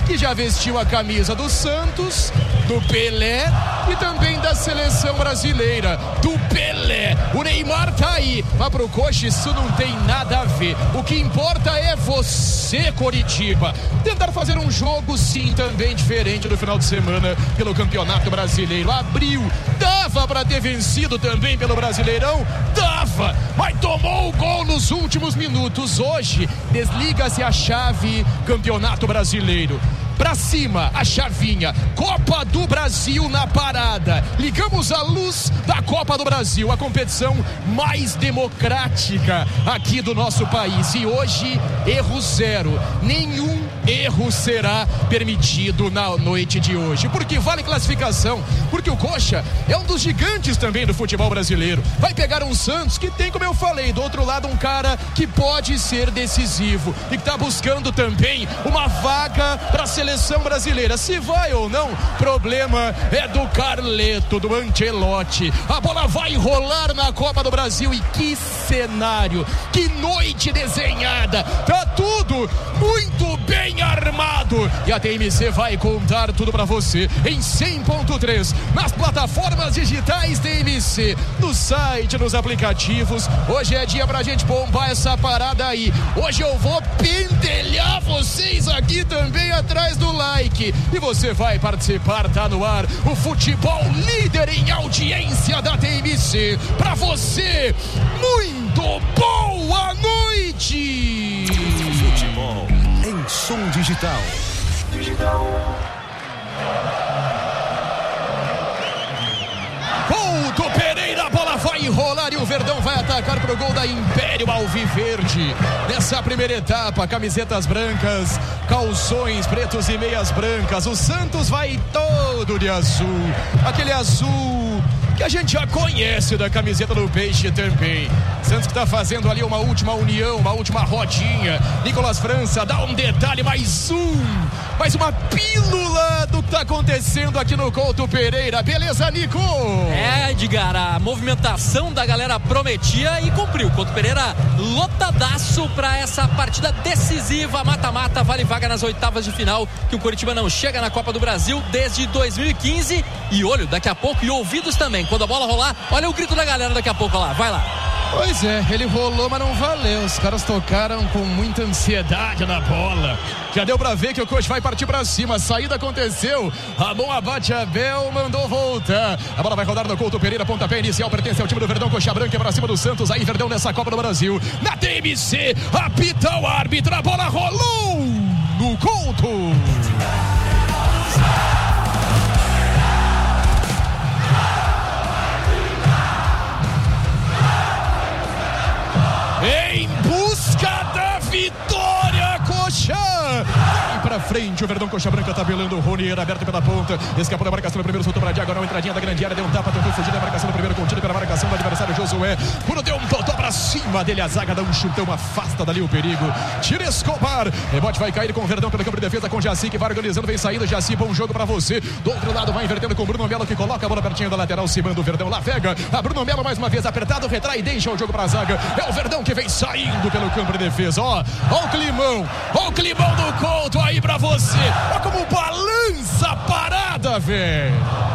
que já vestiu a camisa do Santos, do Pelé e também da seleção brasileira, do Pelé. O Neymar tá aí, mas pro Coxa isso não tem nada a ver. O que importa é você, Coritiba, tentar fazer um jogo sim também diferente do final de semana pelo Campeonato Brasileiro. Abril, dava pra ter vencido também pelo Brasileirão? Dava, mas tomou o gol nos últimos minutos. Hoje, desliga-se a chave Campeonato Brasileiro. Pra cima, a chavinha, Copa do Brasil na parada. Ligamos a luz da Copa do Brasil, a competição mais democrática aqui do nosso país. E hoje, erro zero. Nenhum erro será permitido na noite de hoje. Porque vale classificação, porque o Coxa é um dos gigantes também do futebol brasileiro. Vai pegar um Santos que tem, como eu falei, do outro lado um cara que pode ser decisivo e que tá buscando também uma vaga pra seleção brasileira. Se vai ou não, problema é do Carleto, do Ancelotti. A bola vai rolar na Copa do Brasil e que cenário, que noite desenhada, tá tudo muito bem armado e a TMC vai contar tudo pra você em 100.3 nas plataformas digitais TMC, no site, nos aplicativos. Hoje é dia pra gente bombar essa parada aí. Hoje eu vou pentelhar vocês aqui também atrás do like e você vai participar, tá no ar o futebol líder em audiência da TMC. Pra você, muito boa noite! Futebol em som digital. Couto Pereira, a bola vai rolar e o Verdão vai atacar pro gol da Império Alviverde. Nessa primeira etapa, camisetas brancas, calções pretos e meias brancas. O Santos vai todo de azul, aquele azul que a gente já conhece da camiseta do Peixe também. Santos que tá fazendo ali uma última união, uma última rodinha. Nicolas França dá um detalhe, mais uma pílula do que tá acontecendo aqui no Couto Pereira. Beleza, Nico? Edgar, a movimentação da galera prometia e cumpriu. Couto Pereira lotadaço pra essa partida decisiva, mata-mata, vale vaga nas oitavas de final, que o Coritiba não chega na Copa do Brasil desde 2015. E olho, daqui a pouco, e ouvidos também, quando a bola rolar, olha o grito da galera daqui a pouco lá, vai lá. Pois é, ele rolou, mas não valeu. Os caras tocaram com muita ansiedade na bola. Já deu pra ver que o Coxa vai partir pra cima. A saída aconteceu. Ramon Abate Abel mandou voltar. A bola vai rodar no Couto Pereira. Pontapé inicial pertence ao time do Verdão. Coxa Branca é pra cima do Santos. Aí Verdão nessa Copa do Brasil. Na TMC, apita o árbitro. A bola rolou no Couto. Em busca da vitória, Coxa! Vai pra frente, o Verdão, Coxa Branca tabelando, o Ronier aberto pela ponta, escapou da marcação do primeiro, soltou pra diagonal, entradinha da grande área, deu um tapa, tentou fugir da marcação do primeiro, contido pela marcação do adversário Josué, Bruno deu um totó pra cima dele, a zaga dá um chutão, afasta dali o perigo, tira Escobar, rebote vai cair com o Verdão pelo campo de defesa, com Jaci que vai organizando, vem saindo, Jaci, bom jogo pra você, do outro lado vai invertendo com o Bruno Melo que coloca a bola pertinho da lateral, se manda o Verdão, Lavega, a Bruno Melo mais uma vez apertado, retrai e deixa o jogo pra zaga, é o Verdão que vem saindo pelo campo de defesa, ó o climão do Couto aí pra você, ó como balança a parada, velho.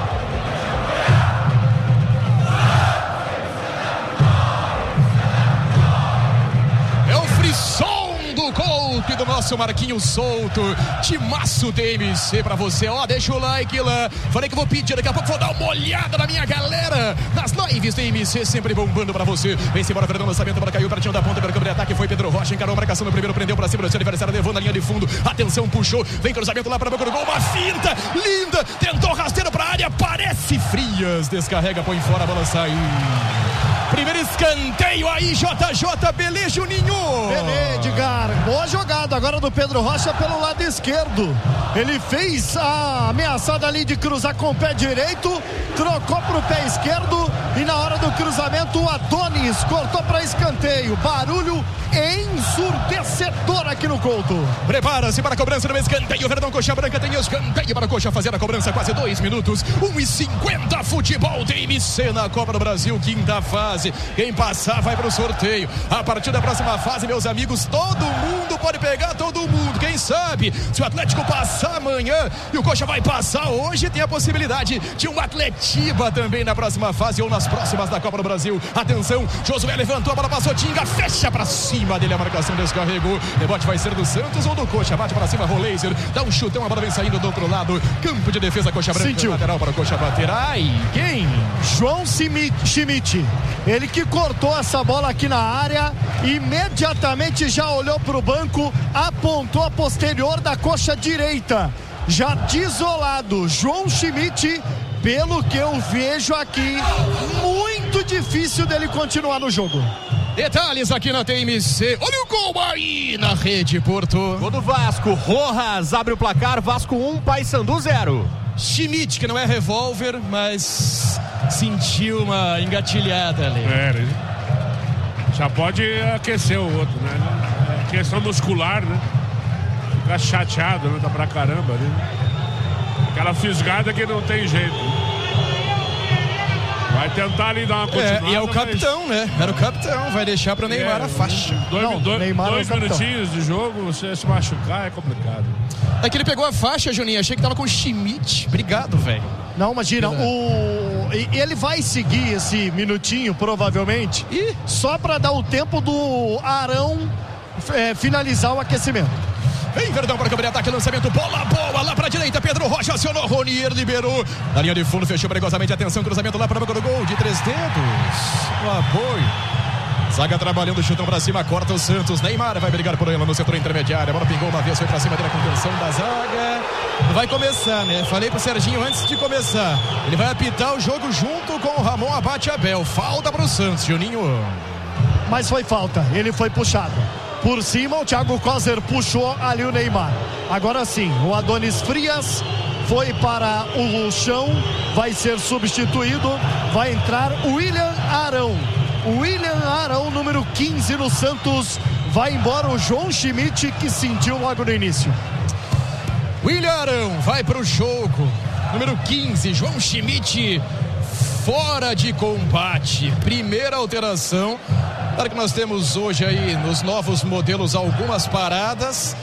É o frisson do Couto e do nosso Marquinhos Souto, timaço TMC pra você, ó, deixa o like lá, falei que vou pedir, daqui a pouco vou dar uma olhada na minha galera, nas lives TMC, sempre bombando pra você, vem-se embora, Verdão, lançamento, bola caiu, pertinho da ponta, pelo campo de ataque, foi Pedro Rocha, encarou a marcação no primeiro, prendeu pra cima do seu adversário, levou na linha de fundo, atenção, puxou, vem cruzamento lá pra boca do gol, uma finta, linda, tentou rasteiro pra área, parece Frias, descarrega, põe fora, a bola sai. Primeiro escanteio aí, JJ, Belê, Juninho. Belê, Edgar. Boa jogada agora do Pedro Rocha pelo lado esquerdo. Ele fez a ameaçada ali de cruzar com o pé direito, trocou pro pé esquerdo e na hora do cruzamento o Adonis cortou para escanteio. Barulho ensurdecedor aqui no Couto. Prepara-se para a cobrança do escanteio. Verdão, Coxa Branca tem escanteio para o Coxa fazer a cobrança, quase 2 minutos. 1:05 50 futebol TMC na Copa do Brasil, quinta fase. Quem passar vai pro sorteio. A partir da próxima fase, meus amigos, todo mundo pode pegar todo mundo. Quem sabe, se o Atlético passar amanhã e o Coxa vai passar hoje, tem a possibilidade de um Atletiba também na próxima fase ou nas próximas da Copa do Brasil. Atenção, Josué levantou a bola, passou, Tinga, fecha pra cima dele, a marcação descarregou. Rebote vai ser do Santos ou do Coxa, bate pra cima, Roleiser, dá um chutão, a bola vem saindo do outro lado. Campo de defesa, Coxa Branca, sentiu. Lateral para o Coxa bater. Ai, quem? João Schmidt. Ele que cortou essa bola aqui na área, imediatamente já olhou pro banco, apontou a posterior da coxa direita. Já desolado, João Schmidt, pelo que eu vejo aqui, muito difícil dele continuar no jogo. Detalhes aqui na TMC. Olha o gol aí na rede, Porto. Gol do Vasco. Rojas abre o placar. Vasco 1, Paysandu 0. Schmidt, que não é revólver, mas sentiu uma engatilhada ali. Já pode aquecer o outro, né? É questão muscular, né? Ficar chateado, né? Tá pra caramba ali. Aquela fisgada que não tem jeito. Vai tentar ali dar uma continuada. E é o capitão, né? Era o capitão, vai deixar pro Neymar a faixa. Dois minutinhos de jogo, você se machucar é complicado. É que ele pegou a faixa, Juninho, achei que tava com o Schmidt. Obrigado, velho. Não, imagina, ele vai seguir esse minutinho, provavelmente, só pra dar o tempo do Arão finalizar o aquecimento. Vem Verdão para cobrir ataque, lançamento, bola boa lá para a direita, Pedro Rocha acionou, Ronier liberou, na linha de fundo, fechou perigosamente, atenção, cruzamento lá para o banco do gol, de 3 dedos, o apoio, zaga trabalhando, chutão para cima, corta o Santos, Neymar vai brigar por ela no setor intermediário, a bola pingou uma vez, foi para cima dele, a contenção da zaga, vai começar, né, falei pro Serginho antes de começar, ele vai apitar o jogo junto com o Ramon Abate Abel, falta pro Santos, Juninho. Mas foi falta, ele foi puxado. Por cima, o Thiago Kozer puxou ali o Neymar. Agora sim, o Adonis Frias foi para o chão, vai ser substituído, vai entrar o William Arão. O William Arão, número 15 no Santos, vai embora o João Schmidt, que sentiu logo no início. William Arão vai para o jogo, número 15, João Schmidt fora de combate. Primeira alteração. Claro que nós temos hoje aí nos novos modelos algumas paradas,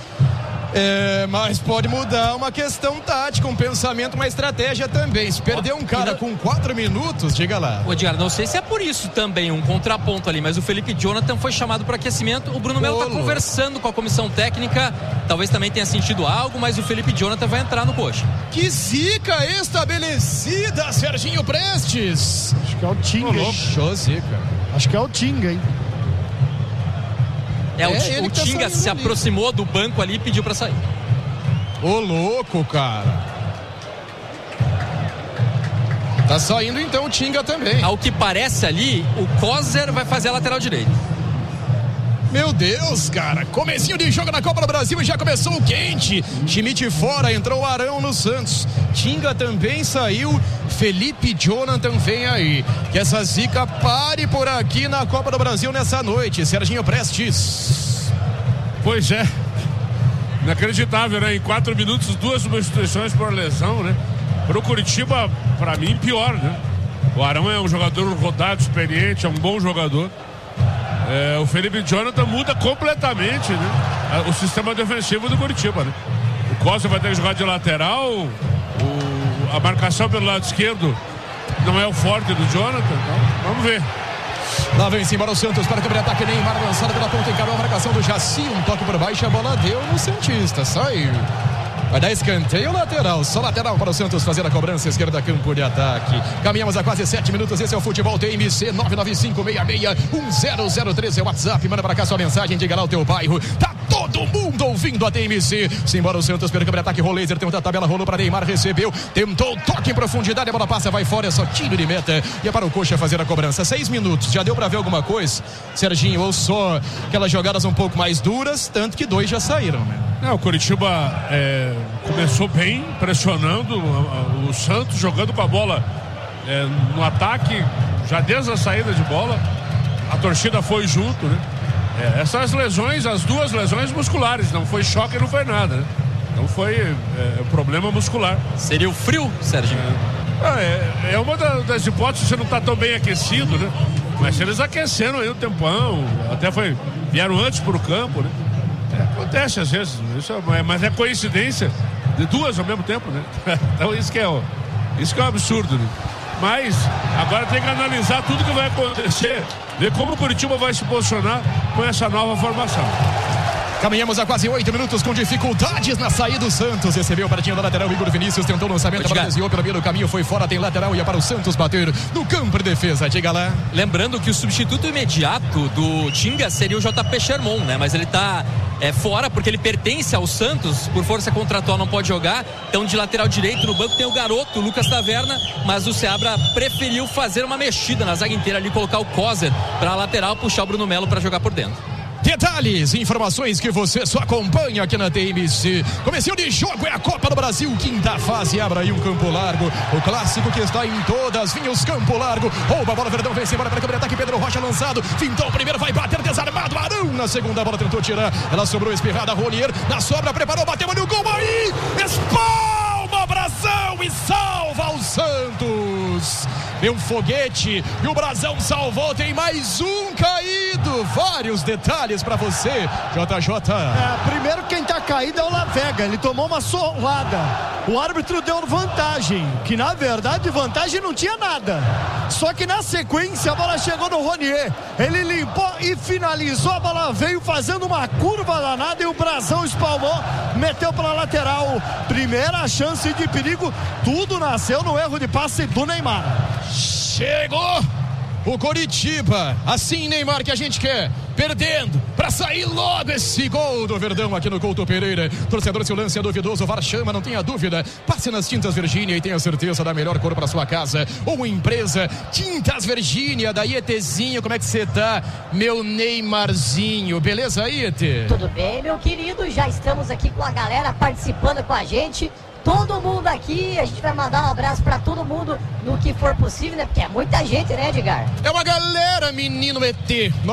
mas pode mudar uma questão tática, um pensamento, uma estratégia também. Se perder um cara com 4 minutos, diga lá. Ô Edgar, não sei se é por isso também, um contraponto ali, mas o Felipe Jonathan foi chamado para aquecimento. O Bruno Melo está conversando com a comissão técnica, talvez também tenha sentido algo, mas o Felipe Jonathan vai entrar no Coxa. Que zica estabelecida, Serginho Prestes. Acho que é o Tinga. Acho que é o Tinga, hein? O Tinga se aproximou do banco ali e pediu pra sair. Ô louco, cara. Tá saindo então o Tinga também. Ao que parece ali, o Kozer vai fazer a lateral direita. Meu Deus, cara, comecinho de jogo na Copa do Brasil e já começou o quente. Schmidt fora, entrou o Arão no Santos. Tinga também saiu, Felipe Jonathan vem aí. Que essa zica pare por aqui na Copa do Brasil nessa noite. Serginho Prestes. Pois é, inacreditável, né? Em 4 minutos, 2 substituições por lesão, né? Pro Curitiba, pra mim, pior, né? O Arão é um jogador rodado, experiente, é um bom jogador. O Felipe Jonathan muda completamente, né, o sistema defensivo do Curitiba, né? O Costa vai ter que jogar de lateral, a marcação pelo lado esquerdo não é o forte do Jonathan, então vamos ver. Lá vem-se embora o Santos para cobrir ataque, Neymar lançado pela ponta, encarou a marcação do Jaci, um toque por baixo, a bola deu no Santista, saiu. Vai dar escanteio lateral, só lateral para o Santos fazer a cobrança, esquerda, campo de ataque. Caminhamos a quase 7 minutos, esse é o Futebol TMC, 995661003 é o WhatsApp, manda para cá sua mensagem, diga lá o teu bairro, tá todo mundo ouvindo a TMC. Simbora o Santos pelo ataque, Roleiser, tem outra tabela, rolou para Neymar, recebeu, tentou, toque em profundidade, a bola passa, vai fora, é só tiro de meta, e é para o Coxa fazer a cobrança. 6 minutos, já deu para ver alguma coisa, Serginho, ou só aquelas jogadas um pouco mais duras, tanto que 2 já saíram, né? O Curitiba começou bem, pressionando o Santos, jogando com a bola no ataque, já desde a saída de bola, a torcida foi junto, né? Essas lesões, as 2 lesões musculares, não foi choque, não foi nada, né? Não foi problema muscular. Seria o frio, Sérgio? É uma das hipóteses, você não tá tão bem aquecido, né? Mas eles aqueceram aí um tempão, até vieram antes pro campo, né? Acontece às vezes, mas é coincidência de duas ao mesmo tempo, né? Então isso que é um absurdo, né? Mas agora tem que analisar tudo que vai acontecer, ver como o Curitiba vai se posicionar com essa nova formação. Caminhamos a quase 8 minutos com dificuldades na saída. O Santos recebeu o pratinho da lateral. Igor Vinícius tentou o lançamento, a bola desviou pelo meio do caminho, foi fora, tem lateral, ia para o Santos bater no campo de defesa. Diga lá. Lembrando que o substituto imediato do Tinga seria o JP Sherman, né? Mas ele tá fora porque ele pertence ao Santos, por força contratual não pode jogar. Então de lateral direito no banco tem o garoto, o Lucas Taverna, mas o Seabra preferiu fazer uma mexida na zaga inteira ali, colocar o Kozer para lateral, puxar o Bruno Melo para jogar por dentro. Detalhes, informações que você só acompanha aqui na TMC. Comecinho de jogo, é a Copa do Brasil, quinta fase, abra aí um Campo Largo. O clássico que está em todas, Vinhos Campo Largo. Rouba a bola, Verdão vem embora para a câmera de ataque, Pedro Rocha lançado. Fintou o primeiro, vai bater desarmado, Arão na segunda bola, tentou tirar. Ela sobrou espirrada, Ronier na sobra, preparou, bateu no gol aí. Espalma, Brasão e salva o Santos. Deu um foguete e o Brasão salvou, tem mais um caído. Vários detalhes pra você, JJ. Primeiro quem tá caído é o Lavega, ele tomou uma solada. O árbitro deu vantagem, que na verdade vantagem não tinha nada. Só que na sequência a bola chegou no Ronier, ele limpou e finalizou, a bola veio fazendo uma curva danada e o Brasão espalmou, meteu pra lateral. Primeira chance de perigo, tudo nasceu no erro de passe do Neymar. Chegou o Coritiba, assim Neymar que a gente quer, perdendo, pra sair logo esse gol do Verdão aqui no Couto Pereira. Torcedor, se o lance é duvidoso, o VAR chama, não tenha dúvida, passe nas Tintas Virgínia e tenha certeza da melhor cor pra sua casa ou empresa. Tintas Virgínia, da Ietezinho, como é que você tá, meu Neymarzinho, beleza, Iete? Tudo bem, meu querido, já estamos aqui com a galera participando com a gente. Todo mundo aqui, a gente vai mandar um abraço pra todo mundo no que for possível, né? Porque é muita gente, né, Edgar? É uma galera, menino ET.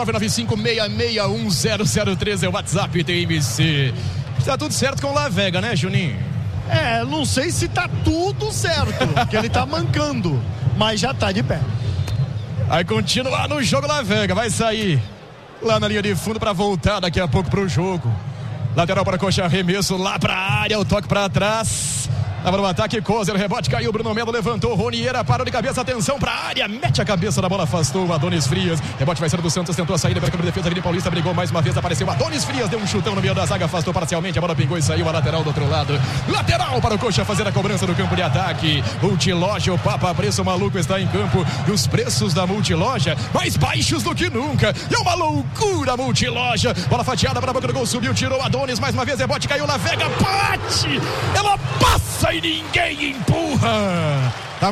995-661-003 é o WhatsApp TMC. Tá tudo certo com o Lavega, né, Juninho? Não sei se tá tudo certo, porque ele tá mancando, mas já tá de pé. Vai continuar no jogo Lavega, vai sair lá na linha de fundo pra voltar daqui a pouco pro jogo. Lateral para Coxa, arremesso lá pra área, o toque pra trás. Tava no ataque, Kozer, rebote, caiu, Bruno Melo levantou, Ronier parou de cabeça, atenção pra área, mete a cabeça da bola, afastou o Adonis Frias, rebote vai ser do Santos, tentou a saída para a câmera de defesa, Vini Paulista brigou mais uma vez, apareceu Adonis Frias, deu um chutão no meio da zaga, afastou parcialmente, a bola pingou e saiu a lateral do outro lado, lateral para o Coxa fazer a cobrança do campo de ataque. Multiloja, o Papa Preço Maluco está em campo e os preços da Multiloja mais baixos do que nunca, é uma loucura Multiloja, bola fatiada para a boca do gol, subiu, tirou Adonis, mais uma vez, rebote, caiu, Lavega, bate, ela passa e ninguém empurra. Tá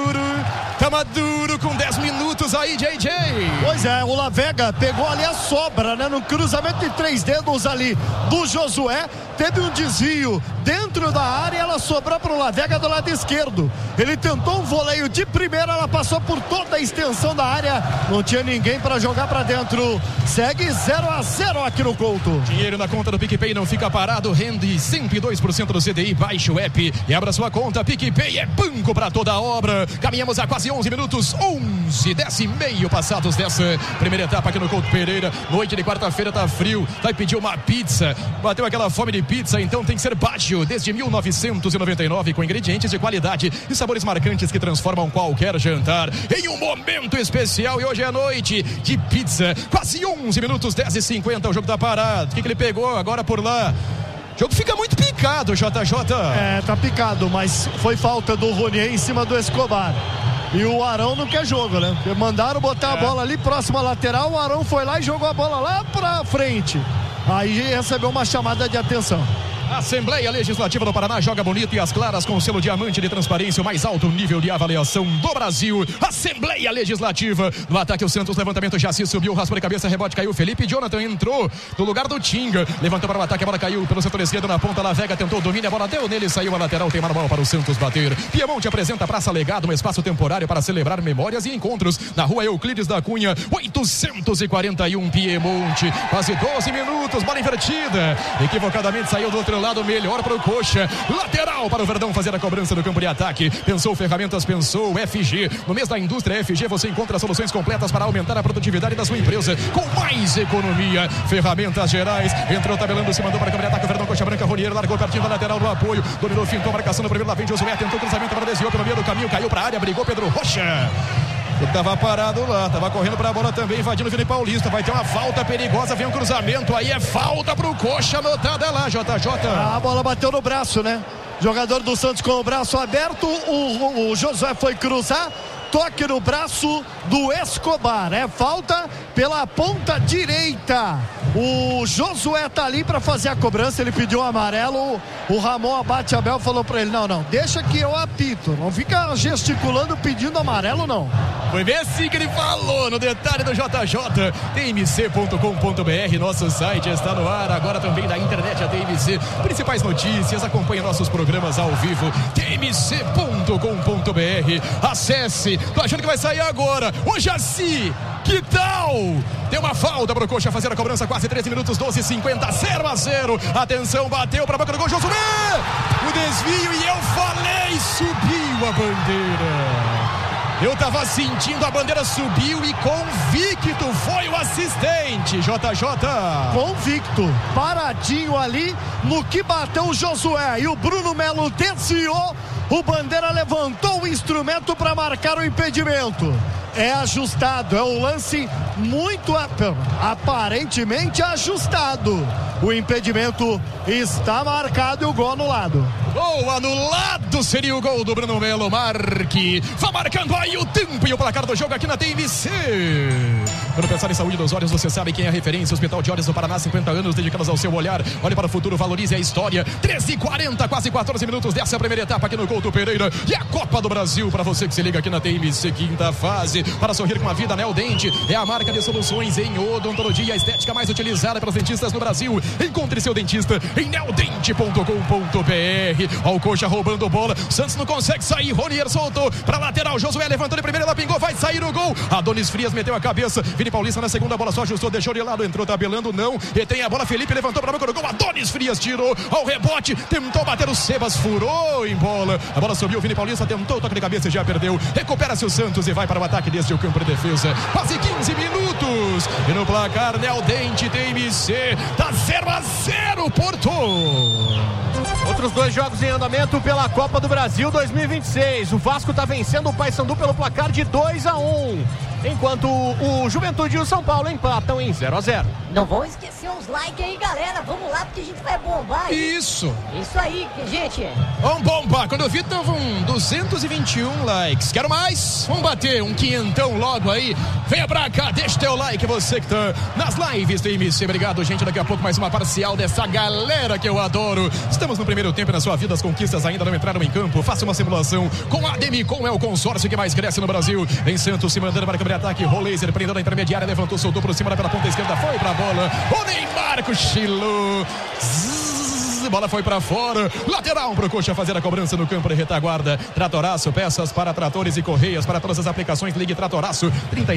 maduro com 10 minutos aí, JJ. Pois é, o Lavega pegou ali a sobra, né? No cruzamento de 3 dedos ali do Josué, teve um desvio dentro da área, ela sobrou pro Lavega do lado esquerdo. Ele tentou um voleio de primeira, ela passou por toda a extensão da área, não tinha ninguém para jogar para dentro. Segue 0-0 aqui no Couto. Dinheiro na conta do PicPay não fica parado, rende 102% do CDI. Baixe o app e abra sua conta. PicPay é banco para toda a obra. Caminhamos a quase 11 minutos, 10 e meio passados dessa primeira etapa aqui no Couto Pereira. Noite de quarta-feira, tá frio, vai pedir uma pizza, bateu aquela fome de pizza, então tem que ser Baggio, desde 1999, com ingredientes de qualidade e sabores marcantes que transformam qualquer jantar em um momento especial. E hoje é noite de pizza, quase 11 minutos, 10h50, o jogo tá parado. O que ele pegou agora por lá? O jogo fica muito picado, JJ. Tá picado, mas foi falta do Ronier em cima do Escobar. E o Arão não quer jogo, né? Mandaram botar a bola ali próxima à lateral, o Arão foi lá e jogou a bola lá pra frente. Aí recebeu uma chamada de atenção. Assembleia Legislativa do Paraná joga bonito e às claras com selo diamante de transparência, o mais alto nível de avaliação do Brasil. Assembleia Legislativa. No ataque o Santos, levantamento, Jaci subiu, raspou de cabeça, rebote, caiu, Felipe Jonathan entrou no lugar do Tinga, levantou para o ataque, a bola caiu pelo setor esquerdo na ponta, Lavega tentou o domínio, a bola deu nele, saiu a lateral, tem mano para o Santos bater. Piemonte apresenta a Praça Legado, um espaço temporário para celebrar memórias e encontros na rua Euclides da Cunha, 841 Piemonte. Quase 12 minutos, bola invertida, equivocadamente saiu do outro lado melhor para o Coxa. Lateral para o Verdão fazer a cobrança do campo de ataque. Pensou ferramentas, pensou FG. No mês da indústria FG você encontra soluções completas para aumentar a produtividade da sua empresa com mais economia. Ferramentas Gerais. Entrou tabelando, se mandou para o campo de ataque. O Verdão, coxa branca, Ronier largou pertinho da lateral do apoio. Dominou, fintou a marcação no primeiro. Lá vem Josué, tentou cruzamento para desviou pelo meio do caminho, caiu para a área, brigou Pedro Rocha. Ele estava parado lá, estava correndo para a bola também, invadindo o Vini Paulista. Vai ter uma falta perigosa, vem um cruzamento. Aí é falta para o Coxa, anotada lá, JJ. A bola bateu no braço, né? Jogador do Santos com o braço aberto. O Josué foi cruzar. Toque no braço do Escobar. É falta pela ponta direita. O Josué tá ali para fazer a cobrança. Ele pediu um amarelo. O Ramon Abate Abel falou para ele: não, deixa que eu apito. Não fica gesticulando pedindo amarelo, não. Foi bem assim que ele falou no detalhe do JJ. TMC.com.br. Nosso site está no ar. Agora também na internet a TMC. Principais notícias. Acompanhe nossos programas ao vivo. TMC.com.br. Acesse. Tô achando que vai sair agora. Ô Jaci, que tal? Tem uma falta pro Coxa fazer a cobrança, quase 13 minutos, 12:50, 0-0. Atenção, bateu pra boca do gol, Josué. O desvio e eu falei, subiu a bandeira. Eu tava sentindo, a bandeira subiu e convicto foi o assistente, JJ. Convicto, paradinho ali no que bateu o Josué e o Bruno Melo desviou. O Bandeira levantou o instrumento para marcar o impedimento. É ajustado, é um lance muito aparentemente ajustado. O impedimento está marcado e o gol anulado. Gol anulado seria o gol do Bruno Melo. Marque. Vai marcando aí o tempo e o placar do jogo aqui na TMC. Quando pensar em saúde dos olhos, você sabe quem é a referência. Hospital de Olhos do Paraná, 50 anos dedicados ao seu olhar. Olhe para o futuro, valorize a história. 13:40, quase 14 minutos dessa primeira etapa aqui no Couto Pereira. E a Copa do Brasil, para você que se liga aqui na TMC, quinta fase. Para sorrir com a vida, Nel Dente é a marca de soluções em odontologia, a estética mais utilizada pelos dentistas no Brasil. Encontre seu dentista em neldente.com.br. Ó o Coxa roubando bola. Santos não consegue sair. Ronier soltou para lateral. Josué levantou de primeira, ela pingou, vai sair o gol. Adonis Frias meteu a cabeça. Vini Paulista na segunda bola, só ajustou, deixou de lado, entrou tabelando, não. E tem a bola, Felipe levantou para a boca do gol. Adonis Frias tirou ao rebote, tentou bater o Sebas, furou em bola. A bola subiu, Vini Paulista tentou, toque de cabeça e já perdeu. Recupera-se o Santos e vai para o ataque desde o campo de defesa. Quase 15 minutos. E no placar, Nel Dente, TMC, tá 0-0, Porto. Outros dois jogos em andamento pela Copa do Brasil 2026. O Vasco tá vencendo o Paysandu pelo placar de 2-1. Enquanto o Juventude e o São Paulo empatam em 0-0. Não vão esquecer os likes aí, galera. Vamos lá, porque a gente vai bombar. Isso. Isso aí, gente. Vamos bombar. Quando eu vi, estavam 221 likes. Quero mais? Vamos bater um quinhentão logo aí. Venha pra cá, deixa teu like, você que tá nas lives do TMC. Obrigado, gente. Daqui a pouco mais uma parcial dessa galera que eu adoro. Estamos no primeiro tempo na sua vida. As conquistas ainda não entraram em campo. Faça uma simulação com a Demicon. É o consórcio que mais cresce no Brasil. Em Santos, se mandando para a câmera de ataque. Rolaser prendendo a intermediária. Levantou, soltou por cima pela ponta esquerda. Foi pra bola. O Neymar cochilou. Bola foi pra fora. Lateral pro Coxa fazer a cobrança no campo de retaguarda. Tratoraço, peças para tratores e correias para todas as aplicações. Ligue Tratoraço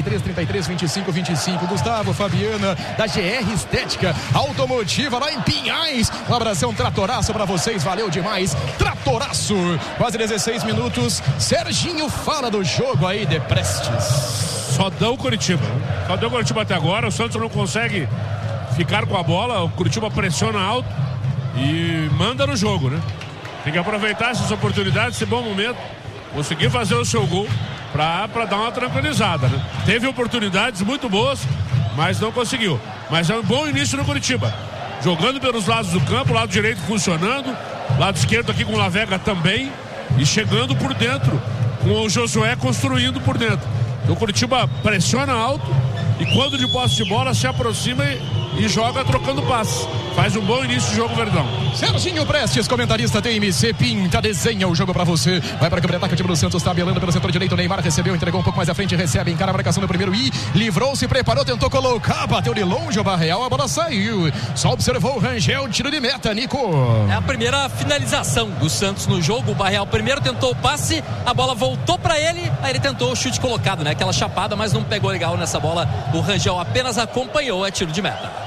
33-33-25-25. Gustavo, Fabiana da GR Estética Automotiva lá em Pinhais. Um abração, Tratoraço pra vocês, valeu demais. Tratoraço, quase 16 minutos. Serginho fala do jogo aí de Prestes. Só deu o Curitiba. Só deu o Curitiba até agora. O Santos não consegue ficar com a bola. O Curitiba pressiona alto e manda no jogo, né? Tem que aproveitar essas oportunidades, esse bom momento, conseguir fazer o seu gol pra dar uma tranquilizada, né? Teve oportunidades muito boas, mas não conseguiu. Mas é um bom início no Curitiba, jogando pelos lados do campo, lado direito funcionando, lado esquerdo aqui com o Lavega também, e chegando por dentro, com o Josué construindo por dentro. Então o Curitiba pressiona alto e quando de posse de bola se aproxima e joga trocando passes. Faz um bom início de jogo, Verdão. Serginho Prestes, comentarista TMC, pinta, desenha o jogo pra você. Vai pra câmera de ataque, o time do Santos tabelando pelo setor direito. Neymar recebeu, entregou um pouco mais à frente, recebe, encara a marcação no primeiro e livrou-se, preparou, tentou colocar, bateu de longe o Barreal, a bola saiu. Só observou o Rangel, tiro de meta, Nico. É a primeira finalização do Santos no jogo. O Barreal primeiro tentou o passe, a bola voltou pra ele, aí ele tentou o chute colocado, né? Aquela chapada, mas não pegou legal nessa bola. O Rangel apenas acompanhou, é tiro de meta.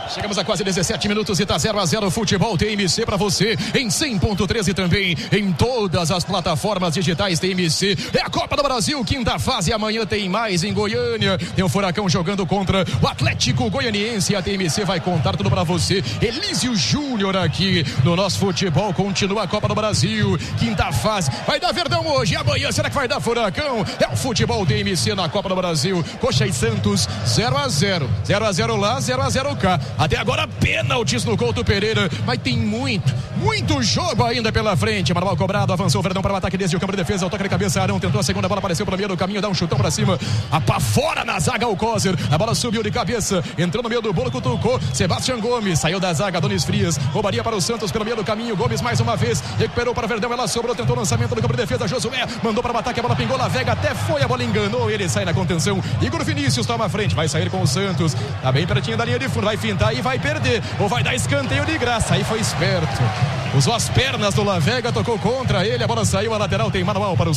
Chegamos a quase 17 minutos e tá 0-0 Futebol TMC pra você em 100.13 e também em todas as plataformas digitais TMC. É a Copa do Brasil, quinta fase. Amanhã tem mais em Goiânia. Tem o Furacão jogando contra o Atlético Goianiense. A TMC vai contar tudo pra você. Elísio Júnior aqui no nosso futebol. Continua a Copa do Brasil, quinta fase. Vai dar Verdão hoje. E amanhã será que vai dar Furacão? É o Futebol TMC na Copa do Brasil. Coxa e Santos 0-0. 0-0 lá, 0-0 cá. Até agora pênaltis no Couto Pereira, mas tem muito jogo ainda pela frente. Manual cobrado, avançou o Verdão para o ataque desde o campo de defesa, o toque de cabeça, Arão tentou a segunda bola, apareceu pelo meio do caminho, dá um chutão para cima, apafora na zaga o Coser, a bola subiu de cabeça, entrou no meio do bolo, cutucou, Sebastião Gomes, saiu da zaga, Donis Frias, roubaria para o Santos pelo meio do caminho, Gomes mais uma vez, recuperou para o Verdão, ela sobrou, tentou o lançamento do campo de defesa, Josué, mandou para o ataque, a bola pingou, Lavega até foi, a bola enganou, ele sai na contenção, Igor Vinícius toma a frente, vai sair com o Santos, tá bem pertinho da linha de fundo, vai fintar e vai perder, ou vai dar escanteio de graça, aí foi esperto, usou as pernas do Lavega, tocou contra ele, a bola saiu, a lateral tem manual para o